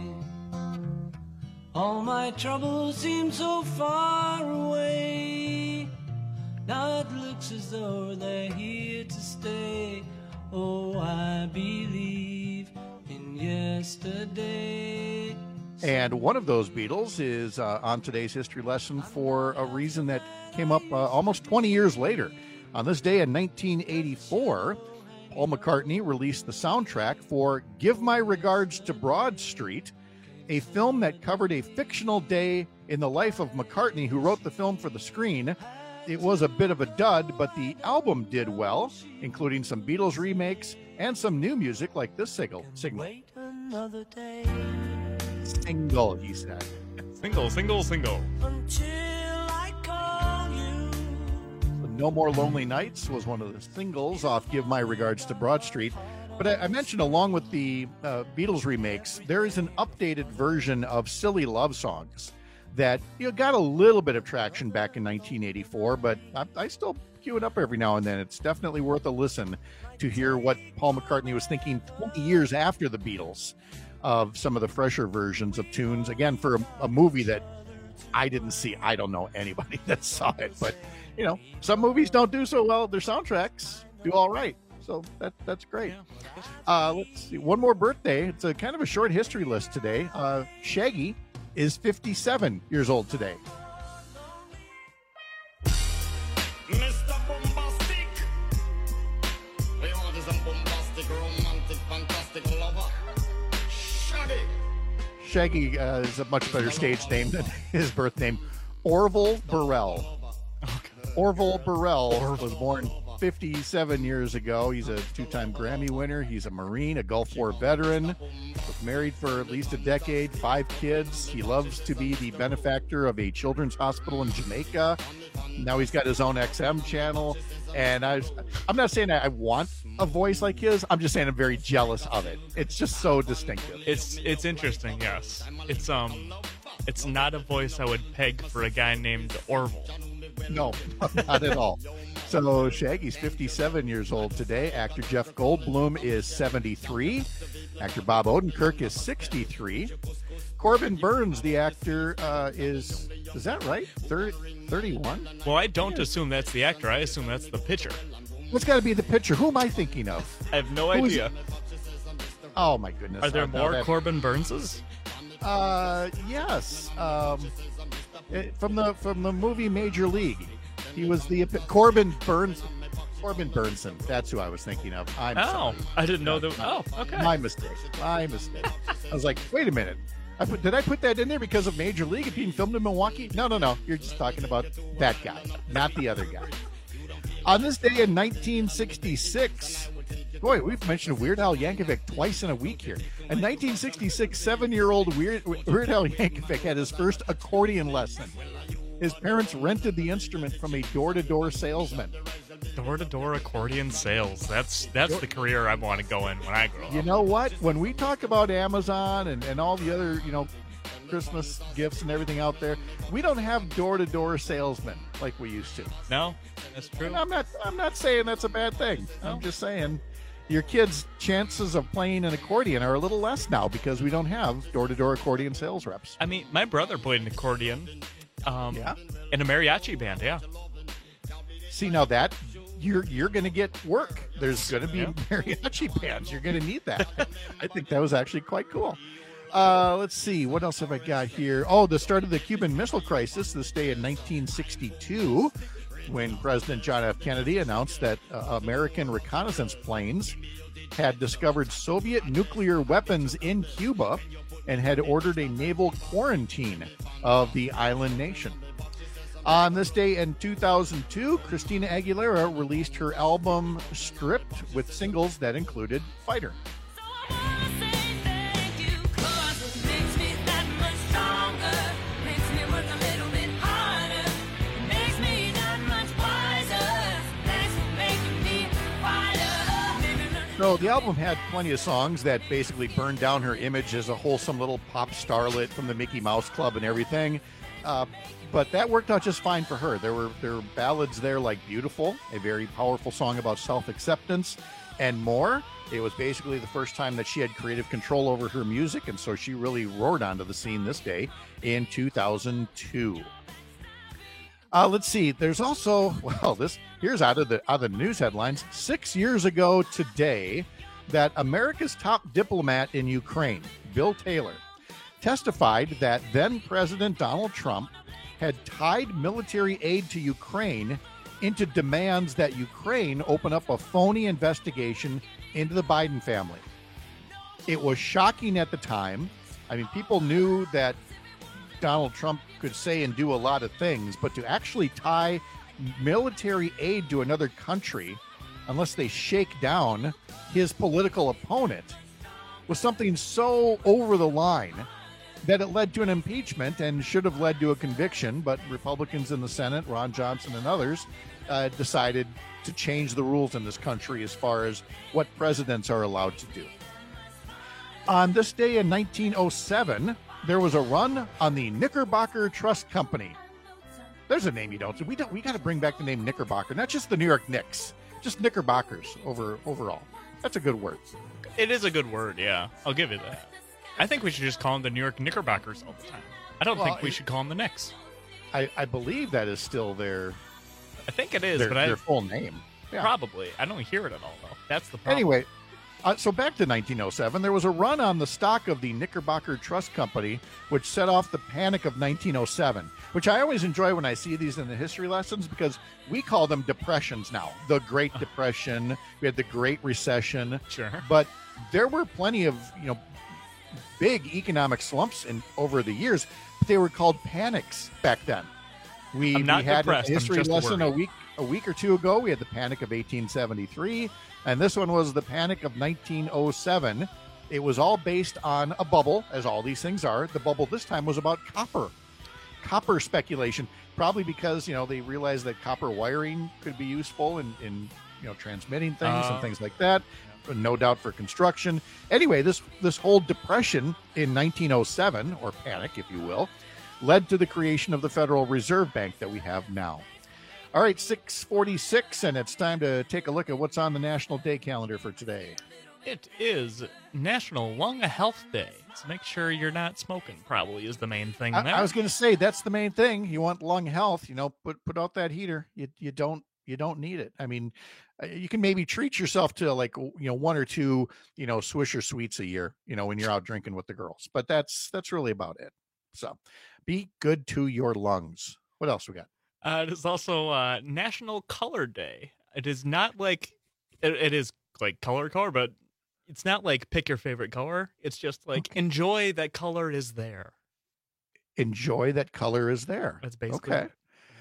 all my troubles seem so far away. Now it looks as though they're here to stay. Oh, I believe in yesterday. And one of those Beatles is uh, on today's history lesson for a reason that came up uh, almost twenty years later. On this day in nineteen eighty-four, Paul McCartney released the soundtrack for Give My Regards to Broad Street, a film that covered a fictional day in the life of McCartney, who wrote the film for the screen. It was a bit of a dud, but the album did well, including some Beatles remakes and some new music like this single. Signal. Wait another day. Single, he said. Single, single, single. Until I call you. No More Lonely Nights was one of the singles off Give My Regards to Broad Street. But I, I mentioned along with the uh, Beatles remakes, there is an updated version of Silly Love Songs that, you know, got a little bit of traction back in nineteen eighty-four, but I, I still cue it up every now and then. It's definitely worth a listen to hear what Paul McCartney was thinking twenty years after the Beatles of some of the fresher versions of tunes. Again, for a, a movie that I didn't see. I don't know anybody that saw it, but, you know, some movies don't do so well. Their soundtracks do all right. So that that's great. Uh, let's see. One more birthday. It's a kind of a short history list today. Uh, Shaggy is fifty-seven years old today. Mister Bombastic. We want is a bombastic, romantic, fantastic lover. Shaggy. Shaggy uh, is a much better stage name than his birth name. Orville Burrell. Orville Burrell was born fifty-seven years ago. He's a two-time Grammy winner. He's a Marine, a Gulf War veteran. Was married for at least a decade, five kids. He loves to be the benefactor of a children's hospital in Jamaica. Now he's got his own X M channel. And I, I'm not saying I want a voice like his. I'm just saying I'm very jealous of it. It's just so distinctive. It's it's interesting, yes. It's um, it's not a voice I would peg for a guy named Orville. No, not at all. So Shaggy's fifty-seven years old today. Actor Jeff Goldblum is seventy-three. Actor Bob Odenkirk is sixty-three. Corbin Burns, the actor, uh, is, is that right? thirty, thirty-one? Well, I don't assume that's the actor. I assume that's the pitcher. What's got to be the pitcher? Who am I thinking of? I have no Who is- idea. Oh, my goodness. Are there Uh, no, more that- Corbin Burnses? Uh, yes. Um, it- from the from the movie Major League, he was the Corbin Burns. Corbin Burnson. That's who I was thinking of. I'm Oh, sorry. I didn't know that. Oh, okay. My mistake. My mistake. I was like, wait a minute. I put, did I put that in there because of Major League and being filmed in Milwaukee? No, no, no. You're just talking about that guy, not the other guy. On this day in nineteen sixty-six, boy, we've mentioned Weird Al Yankovic twice in a week here. In nineteen sixty-six, seven-year-old Weird, Weird Al Yankovic had his first accordion lesson. His parents rented the instrument from a door-to-door salesman. Door-to-door accordion sales. That's that's the career I want to go in when I grow up. You know what? When we talk about Amazon and, and all the other, you know, Christmas gifts and everything out there, we don't have door-to-door salesmen like we used to. No, that's true. And I'm not I'm not saying that's a bad thing. No. I'm just saying your kids' chances of playing an accordion are a little less now because we don't have door-to-door accordion sales reps. I mean, my brother played an accordion. Um, Yeah? In a mariachi band, yeah. See, now that you're you're going to get work. There's going to be Yeah. mariachi bands. You're going to need that. I think that was actually quite cool. Uh, let's see. What else have I got here? Oh, the start of the Cuban Missile Crisis this day in nineteen sixty-two, when President John F. Kennedy announced that uh, American reconnaissance planes had discovered Soviet nuclear weapons in Cuba and had ordered a naval quarantine of the island nation. On this day in two thousand two, Christina Aguilera released her album Stripped with singles that included Fighter. So the album had plenty of songs that basically burned down her image as a wholesome little pop starlet from the Mickey Mouse Club and everything. Uh, but that worked out just fine for her. There were there were ballads there like Beautiful, a very powerful song about self-acceptance, and more. It was basically the first time that she had creative control over her music, and so she really roared onto the scene this day in two thousand two. Uh, let's see. There's also, well, this here's out of the out of the news headlines. Six years ago today, that America's top diplomat in Ukraine, Bill Taylor, testified that then President Donald Trump had tied military aid to Ukraine into demands that Ukraine open up a phony investigation into the Biden family. It was shocking at the time. I mean, people knew that Donald Trump could say and do a lot of things, but to actually tie military aid to another country, unless they shake down his political opponent, was something so over the line that it led to an impeachment and should have led to a conviction, but Republicans in the Senate, Ron Johnson and others, uh, decided to change the rules in this country as far as what presidents are allowed to do. On this day in nineteen oh seven, there was a run on the Knickerbocker Trust Company. There's a name you don't. We don't. We got to bring back the name Knickerbocker, not just the New York Knicks, just Knickerbockers over overall. That's a good word. It is a good word, yeah. I'll give you that. I think we should just call them the New York Knickerbockers all the time. I don't Well, think we it- should call them the Knicks. I, I believe that is still their I think it is, their, but I their full name. Yeah. probably. I don't hear it at all, though. That's the problem. Anyway, uh, so back to nineteen oh seven, there was a run on the stock of the Knickerbocker Trust Company, which set off the Panic of nineteen oh seven, which I always enjoy when I see these in the history lessons because we call them depressions now. The Great Depression, we had the Great Recession. Sure. But there were plenty of, you know, big economic slumps in over the years, but they were called panics back then. We, I'm not we had depressed, a I'm history just lesson a worried. week a week or two ago. We had the Panic of eighteen seventy-three, and this one was the Panic of nineteen oh seven. It was all based on a bubble, as all these things are. The bubble this time was about copper, copper speculation, probably because, you know, they realized that copper wiring could be useful in, in you know, transmitting things Uh, and things like that. No doubt for construction. Anyway, this this whole depression in nineteen oh seven, or panic, if you will, led to the creation of the Federal Reserve Bank that we have now. All right, six forty-six, and it's time to take a look at what's on the National Day calendar for today. It is National Lung Health Day, so make sure you're not smoking, probably is the main thing I, there. I was going to say that's the main thing. You want lung health, you know, put put out that heater. You you don't you don't need it. I mean, uh, you can maybe treat yourself to like, you know, one or two, you know, Swisher Sweets a year, you know, when you're out drinking with the girls. But that's that's really about it. So be good to your lungs. What else we got? Uh, it is also uh, National Color Day. It is not like, it, it is like color color, but it's not like pick your favorite color. It's just like enjoy that color is there. Enjoy that color is there. That's basically okay. it.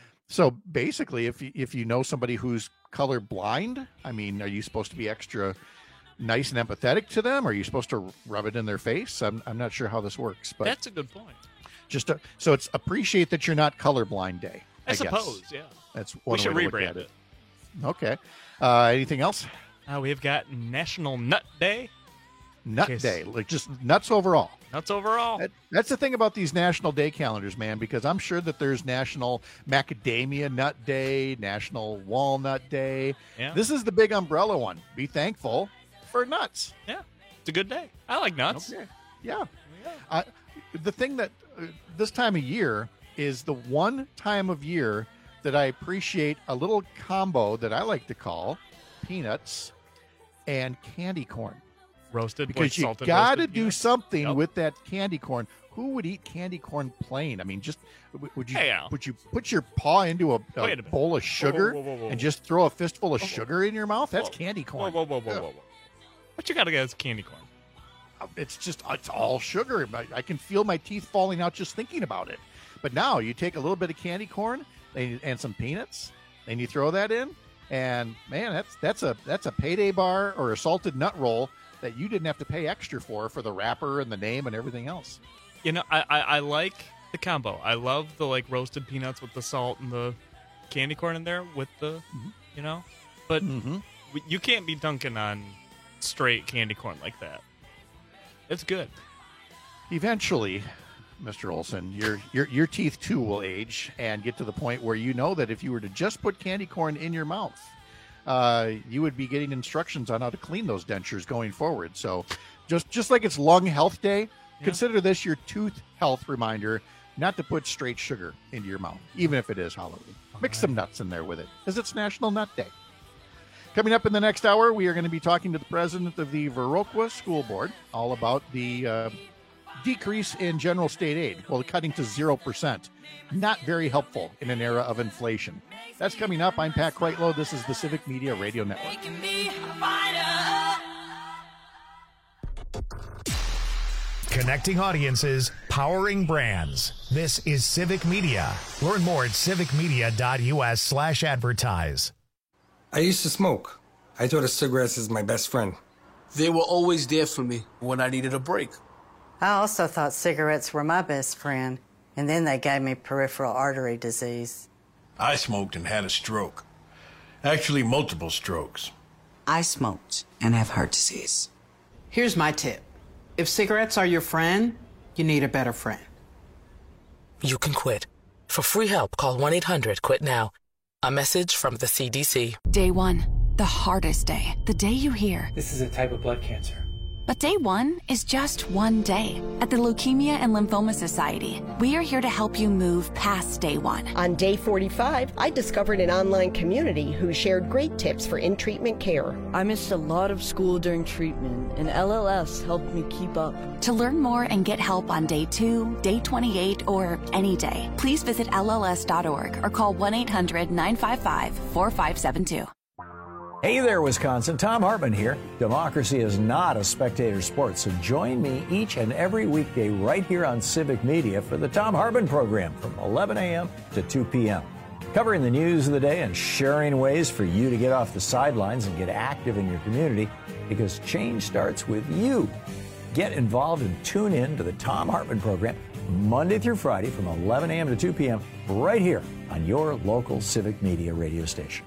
So basically, if you, if you know somebody who's color blind, I mean, are you supposed to be extra nice and empathetic to them? Are you supposed to rub it in their face? I'm I'm not sure how this works, but That's a good point. just to, so it's appreciate that you're not colorblind day. I, I, suppose, guess. yeah. That's We one should way to look rebrand at it. Okay. Uh, anything else? Uh, we've got National Nut Day. Nut Case- day, like just nuts overall. Nuts overall. That, that's the thing about these National Day calendars, man, because I'm sure that there's National Macadamia Nut Day, National Walnut Day. Yeah. This is the big umbrella one. Be thankful for nuts. Yeah, it's a good day. I like nuts. Okay. Yeah. Uh, the thing that uh, this time of year is the one time of year that I appreciate a little combo that I like to call peanuts and candy corn. Roasted, Because like you salted got to roasted do peanuts. something Yep. with that candy corn. Who would eat candy corn plain? I mean, just w- would you Hey, Al. would you put your paw into a, Wait a a minute. bowl of sugar whoa, whoa, whoa, whoa. and just throw a fistful of Whoa, whoa. sugar in your mouth? That's Whoa. candy corn. Whoa, whoa, whoa, whoa, Ugh. whoa, whoa. What you got against candy corn? It's just it's all sugar. I, I can feel my teeth falling out just thinking about it. But now you take a little bit of candy corn and, and some peanuts, and you throw that in, and man, that's that's a that's a payday bar or a salted nut roll that you didn't have to pay extra for for the wrapper and the name and everything else. You know, I, I, I like the combo. I love the like roasted peanuts with the salt and the candy corn in there with the, you know, but Mm-hmm. w- you can't be dunking on straight candy corn like that. It's good. Eventually, Mister Olson, your your your teeth too will age and get to the point where you know that if you were to just put candy corn in your mouth, uh, you would be getting instructions on how to clean those dentures going forward. So, just just like it's Lung Health Day, consider this your tooth health reminder not to put straight sugar into your mouth, even if it is Halloween. Mix some nuts in there with it, because it's National Nut Day. Coming up in the next hour, we are going to be talking to the president of the Viroqua School Board all about the uh, decrease in general state aid, well, cutting to zero percent. Not very helpful in an era of inflation. That's coming up. I'm Pat Kreitlow. This is the Civic Media Radio Network. Connecting audiences, powering brands. This is Civic Media. Learn more at civicmedia.us slash advertise. I used to smoke. I thought of cigarettes as my best friend. They were always there for me when I needed a break. I also thought cigarettes were my best friend, and then they gave me peripheral artery disease. I smoked and had a stroke. Actually, multiple strokes. I smoked and have heart disease. Here's my tip. If cigarettes are your friend, you need a better friend. You can quit. For free help, call one eight hundred quit now. A message from the C D C. Day one, the hardest day. The day you hear. This is a type of blood cancer. But day one is just one day. At the Leukemia and Lymphoma Society, we are here to help you move past day one. On day forty-five, I discovered an online community who shared great tips for in-treatment care. I missed a lot of school during treatment, and L L S helped me keep up. To learn more and get help on day two, day twenty-eight, or any day, please visit L L S dot org or call one eight hundred nine five five four five seven two. Hey there, Wisconsin. Tom Hartman here. Democracy is not a spectator sport, so join me each and every weekday right here on Civic Media for the Tom Hartman program from eleven a.m. to two p.m. Covering the news of the day and sharing ways for you to get off the sidelines and get active in your community, because change starts with you. Get involved and tune in to the Tom Hartman program Monday through Friday from eleven a.m. to two p.m. right here on your local Civic Media radio station.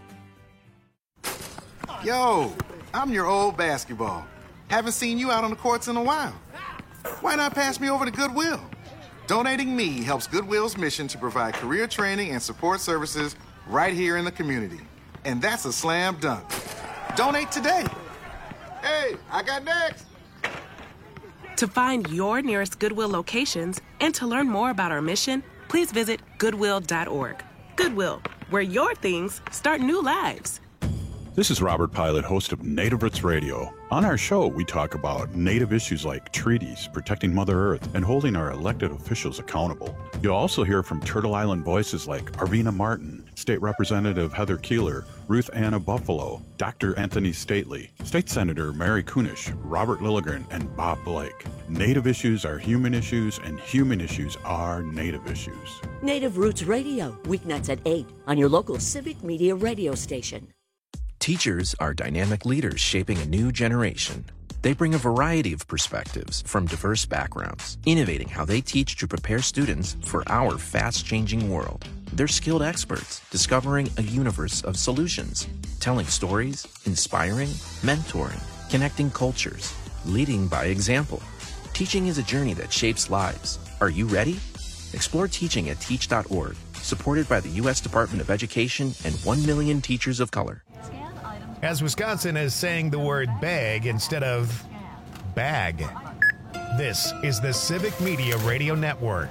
Yo, I'm your old basketball. Haven't seen you out on the courts in a while. Why not pass me over to Goodwill? Donating me helps Goodwill's mission to provide career training and support services right here in the community. And that's a slam dunk. Donate today. Hey, I got next. To find your nearest Goodwill locations and to learn more about our mission, please visit goodwill dot org. Goodwill, where your things start new lives. This is Robert Pilot, host of Native Roots Radio. On our show, we talk about Native issues like treaties, protecting Mother Earth, and holding our elected officials accountable. You'll also hear from Turtle Island voices like Arvina Martin, State Representative Heather Keeler, Ruth Anna Buffalo, Doctor Anthony Stately, State Senator Mary Kunish, Robert Lilligren, and Bob Blake. Native issues are human issues, and human issues are Native issues. Native Roots Radio, weeknights at eight on your local Civic Media radio station. Teachers are dynamic leaders shaping a new generation. They bring a variety of perspectives from diverse backgrounds, innovating how they teach to prepare students for our fast-changing world. They're skilled experts, discovering a universe of solutions, telling stories, inspiring, mentoring, connecting cultures, leading by example. Teaching is a journey that shapes lives. Are you ready? Explore teaching at teach dot org, supported by the U S Department of Education and one million teachers of color. As Wisconsin is saying the word bag instead of bag. This is the Civic Media Radio Network.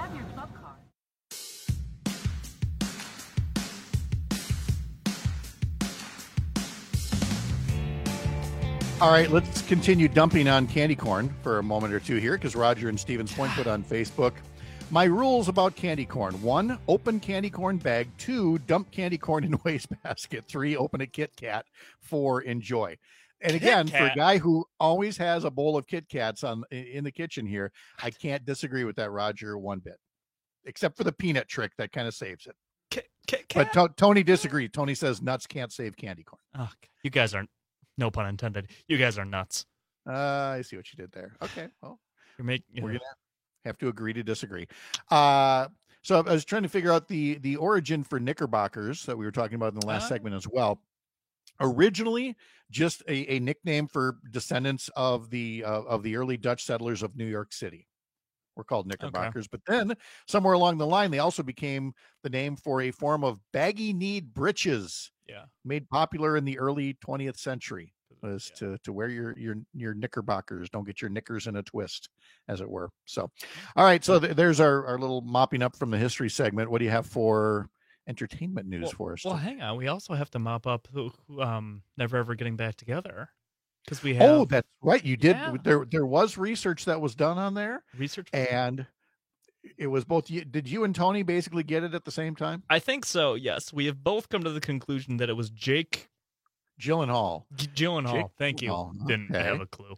All right, let's continue dumping on candy corn for a moment or two here, because Roger and Stevens Point put on Facebook. My rules about candy corn. One, open candy corn bag. Two, dump candy corn in wastebasket. Three, open a Kit Kat. Four, enjoy. And again, for a guy who always has a bowl of Kit Kats on in the kitchen here, I can't disagree with that, Roger, one bit. Except for the peanut trick, that kind of saves it. Kit, Kit Kat? But to- Tony disagreed. Tony says nuts can't save candy corn. Oh, you guys aren't, no pun intended, you guys are nuts. Uh, I see what you did there. Okay, well, You're make, you we're know. gonna have to agree to disagree. Uh, so I was trying to figure out the the origin for Knickerbockers that we were talking about in the last uh, segment as well. Originally, just a, a nickname for descendants of the uh, of the early Dutch settlers of New York City. We're called Knickerbockers, okay. But then somewhere along the line, they also became the name for a form of baggy-kneed breeches. Yeah, made popular in the early twentieth century. Was yeah. to to wear your your your knickerbockers, don't get your knickers in a twist, as it were. So, all right. So th- there's our, our little mopping up from the history segment. What do you have for entertainment news well, for us? Well, hang on. We also have to mop up who, who um never ever getting back together, because we have. Oh, that's right. You did. Yeah. There there was research that was done on there. Research, and it was both. You, did you and Tony basically get it at the same time? I think so. Yes, we have both come to the conclusion that it was Jake Gyllenhaal. G- Gyllenhaal. Jake Thank you. Gyllenhaal. Didn't Okay. have a clue.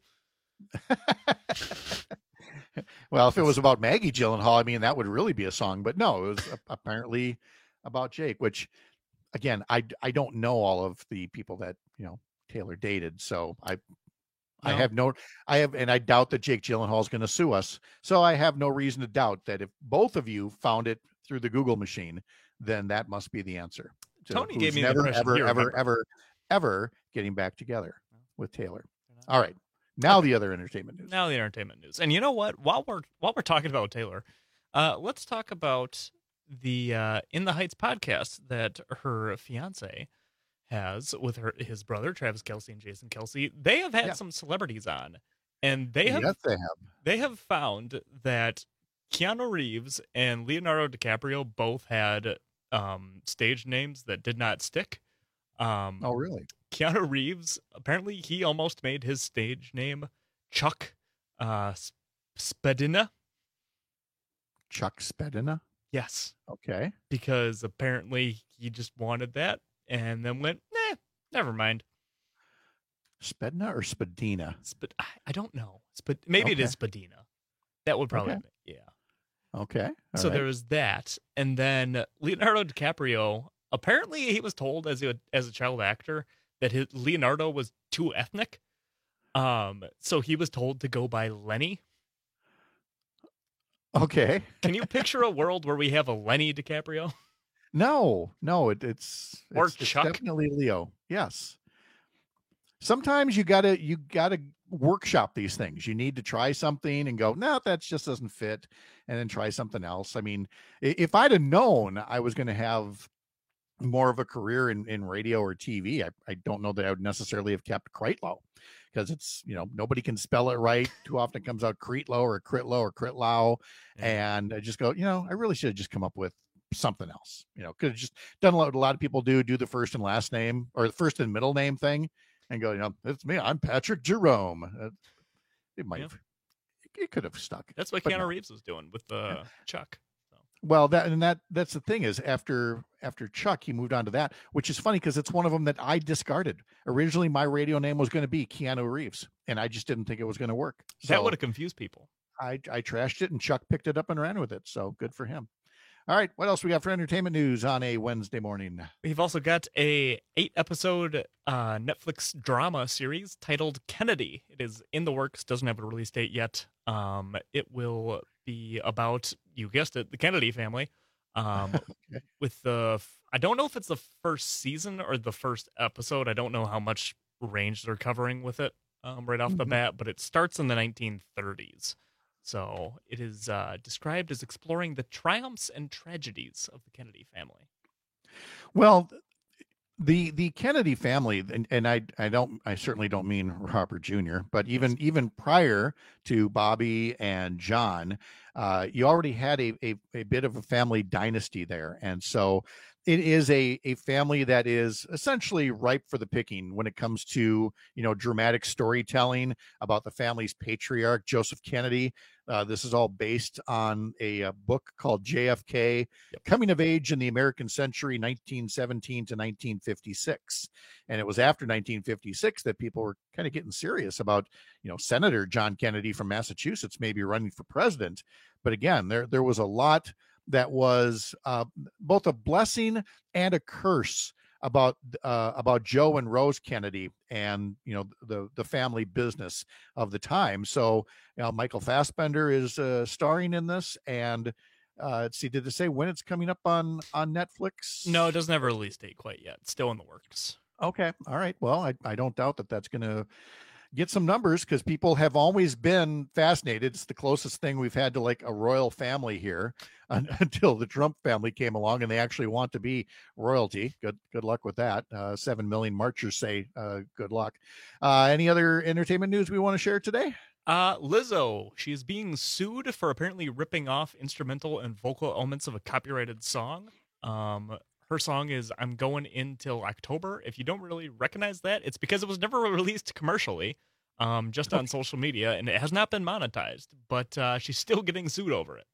Well, if it was about Maggie Gyllenhaal, I mean, that would really be a song. But no, it was apparently about Jake, which, again, I, I don't know all of the people that, you know, Taylor dated. So I I No. have no, I have, and I doubt that Jake Gyllenhaal is going to sue us. So I have no reason to doubt that if both of you found it through the Google machine, then that must be the answer. to Tony who's gave me the never, impression ever, he ever, remembered. ever, ever getting back together with Taylor. All right. Now the other entertainment news. Now the entertainment news. And you know what? While we're while we're talking about Taylor, uh, let's talk about the uh, In the Heights podcast that her fiance has with her his brother Travis Kelce and Jason Kelce. They have had Yeah. some celebrities on, and they have Yes, they have. they have found that Keanu Reeves and Leonardo DiCaprio both had um, stage names that did not stick. Um, Oh, really? Keanu Reeves, apparently he almost made his stage name Chuck uh, Sp- Spadina. Chuck Spadina? Yes. Okay. Because apparently he just wanted that and then went, nah, never mind. Spadina or Spadina? Spad- I, I don't know. Spad- maybe it Okay. is Spadina. That would probably, Okay. be, yeah. Okay. All so right. there was that. And then Leonardo DiCaprio, apparently he was told as a, as a child actor that his, Leonardo was too ethnic. Um, so he was told to go by Lenny. Okay. Can you picture a world where we have a Lenny DiCaprio? No, no, it, it's Or it's, it's Chuck? definitely Leo. Yes. Sometimes you gotta you gotta workshop these things. You need to try something and go, no, that just doesn't fit, and then try something else. I mean, i- if I'd have known I was going to have more of a career in, in radio or T V, I, I don't know that I would necessarily have kept Kreitlow, because it's, you know, nobody can spell it right. Too often it comes out Kreitlow or Kritlow or Kritlow. And I just go, you know, I really should have just come up with something else. You know, could have just done what a lot of people do, do the first and last name or the first and middle name thing and go, you know, it's me. I'm Patrick Jerome. Uh, It might Yeah. have, it could have stuck. That's what but Keanu no. Reeves was doing with uh, Chuck. Well, that and that that's the thing is after after Chuck, he moved on to that, which is funny because it's one of them that I discarded. Originally, my radio name was going to be Keanu Reeves, and I just didn't think it was going to work. That So would have confused people. I I trashed it, and Chuck picked it up and ran with it. So good for him. All right, what else we got for entertainment news on a Wednesday morning? We've also got a eight episode uh, Netflix drama series titled Kennedy. It is in the works, doesn't have a release date yet. Um, it will be about, you guessed it, the Kennedy family. Um, Okay. with the, I don't know if it's the first season or the first episode. I don't know how much range they're covering with it um, right off the Mhm. bat, but it starts in the nineteen thirties. So it is uh, described as exploring the triumphs and tragedies of the Kennedy family. Well, the the Kennedy family, and, and I I don't I certainly don't mean Robert Junior, but even even prior to Bobby and John, uh, you already had a, a a bit of a family dynasty there, and so it is a a family that is essentially ripe for the picking when it comes to, you know, dramatic storytelling about the family's patriarch Joseph Kennedy. Uh, this is all based on a, uh book called J F K, Coming of Age in the American Century, nineteen seventeen to nineteen fifty-six. And it was after nineteen fifty-six that people were kind of getting serious about, you know, Senator John Kennedy from Massachusetts maybe running for president. But again, there there was a lot that was uh, both a blessing and a curse about uh, about Joe and Rose Kennedy and, you know, the the family business of the time. So, you know, Michael Fassbender is uh, starring in this, and uh, let's see, did it say when it's coming up on on Netflix? No, it doesn't have a release date quite yet. It's still in the works. Okay, all right. Well, I I don't doubt that that's going to get some numbers because people have always been fascinated. It's the closest thing we've had to like a royal family here un- until the Trump family came along and they actually want to be royalty. Good, good luck with that. Uh, Seven million marchers say uh, good luck. Uh, any other entertainment news we want to share today? Uh, Lizzo, she is being sued for apparently ripping off instrumental and vocal elements of a copyrighted song. Um, her song is I'm Going In Till October. If you don't really recognize that, it's because it was never released commercially, um, just on social media, and it has not been monetized, but uh, she's still getting sued over it.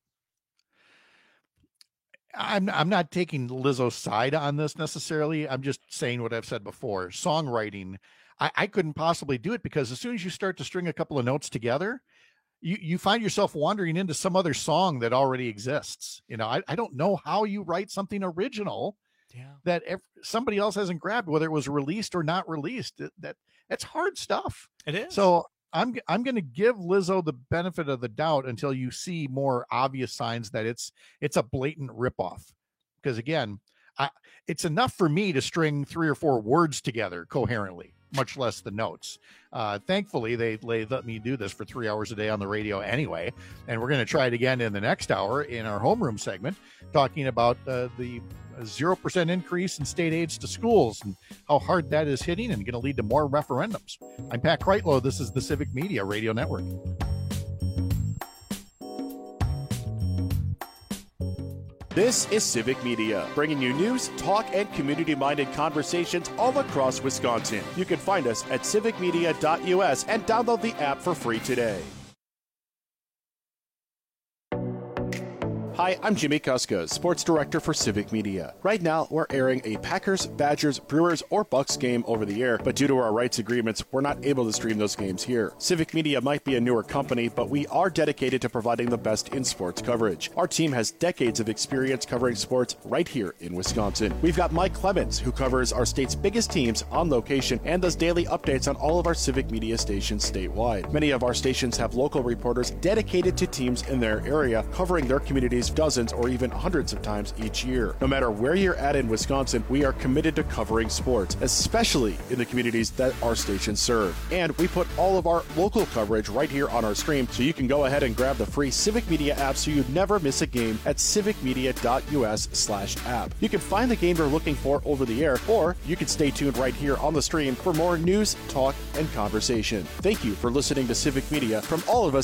I'm I'm not taking Lizzo's side on this necessarily. I'm just saying what I've said before. Songwriting, I, I couldn't possibly do it because as soon as you start to string a couple of notes together, you, you find yourself wandering into some other song that already exists. You know, I, I don't know how you write something original Yeah. that ev- somebody else hasn't grabbed, whether it was released or not released. That, that that's hard stuff. It is. So I'm I'm going to give Lizzo the benefit of the doubt until you see more obvious signs that it's it's a blatant ripoff. Because again, I, it's enough for me to string three or four words together coherently, much less the notes. Uh, thankfully, they, they let me do this for three hours a day on the radio anyway. And we're going to try it again in the next hour in our homeroom segment, talking about uh, the zero percent increase in state aids to schools and how hard that is hitting and going to lead to more referendums. I'm Pat Kreitlow. This is the Civic Media Radio Network. This is Civic Media, bringing you news, talk, and community-minded conversations all across Wisconsin. You can find us at civic media dot U S and download the app for free today. Hi, I'm Jimmy Kuska, Sports Director for Civic Media. Right now, we're airing a Packers, Badgers, Brewers, or Bucks game over the air, but due to our rights agreements, we're not able to stream those games here. Civic Media might be a newer company, but we are dedicated to providing the best in sports coverage. Our team has decades of experience covering sports right here in Wisconsin. We've got Mike Clemens, who covers our state's biggest teams on location and does daily updates on all of our Civic Media stations statewide. Many of our stations have local reporters dedicated to teams in their area, covering their communities dozens or even hundreds of times each year. No matter where you're at in Wisconsin, we are committed to covering sports, especially in the communities that our stations serve. And we put all of our local coverage right here on our stream, so you can go ahead and grab the free Civic Media app so you never miss a game at civic media dot U S slash app. You can find the game you're looking for over the air, or you can stay tuned right here on the stream for more news, talk, and conversation. Thank you for listening to Civic Media. From all of us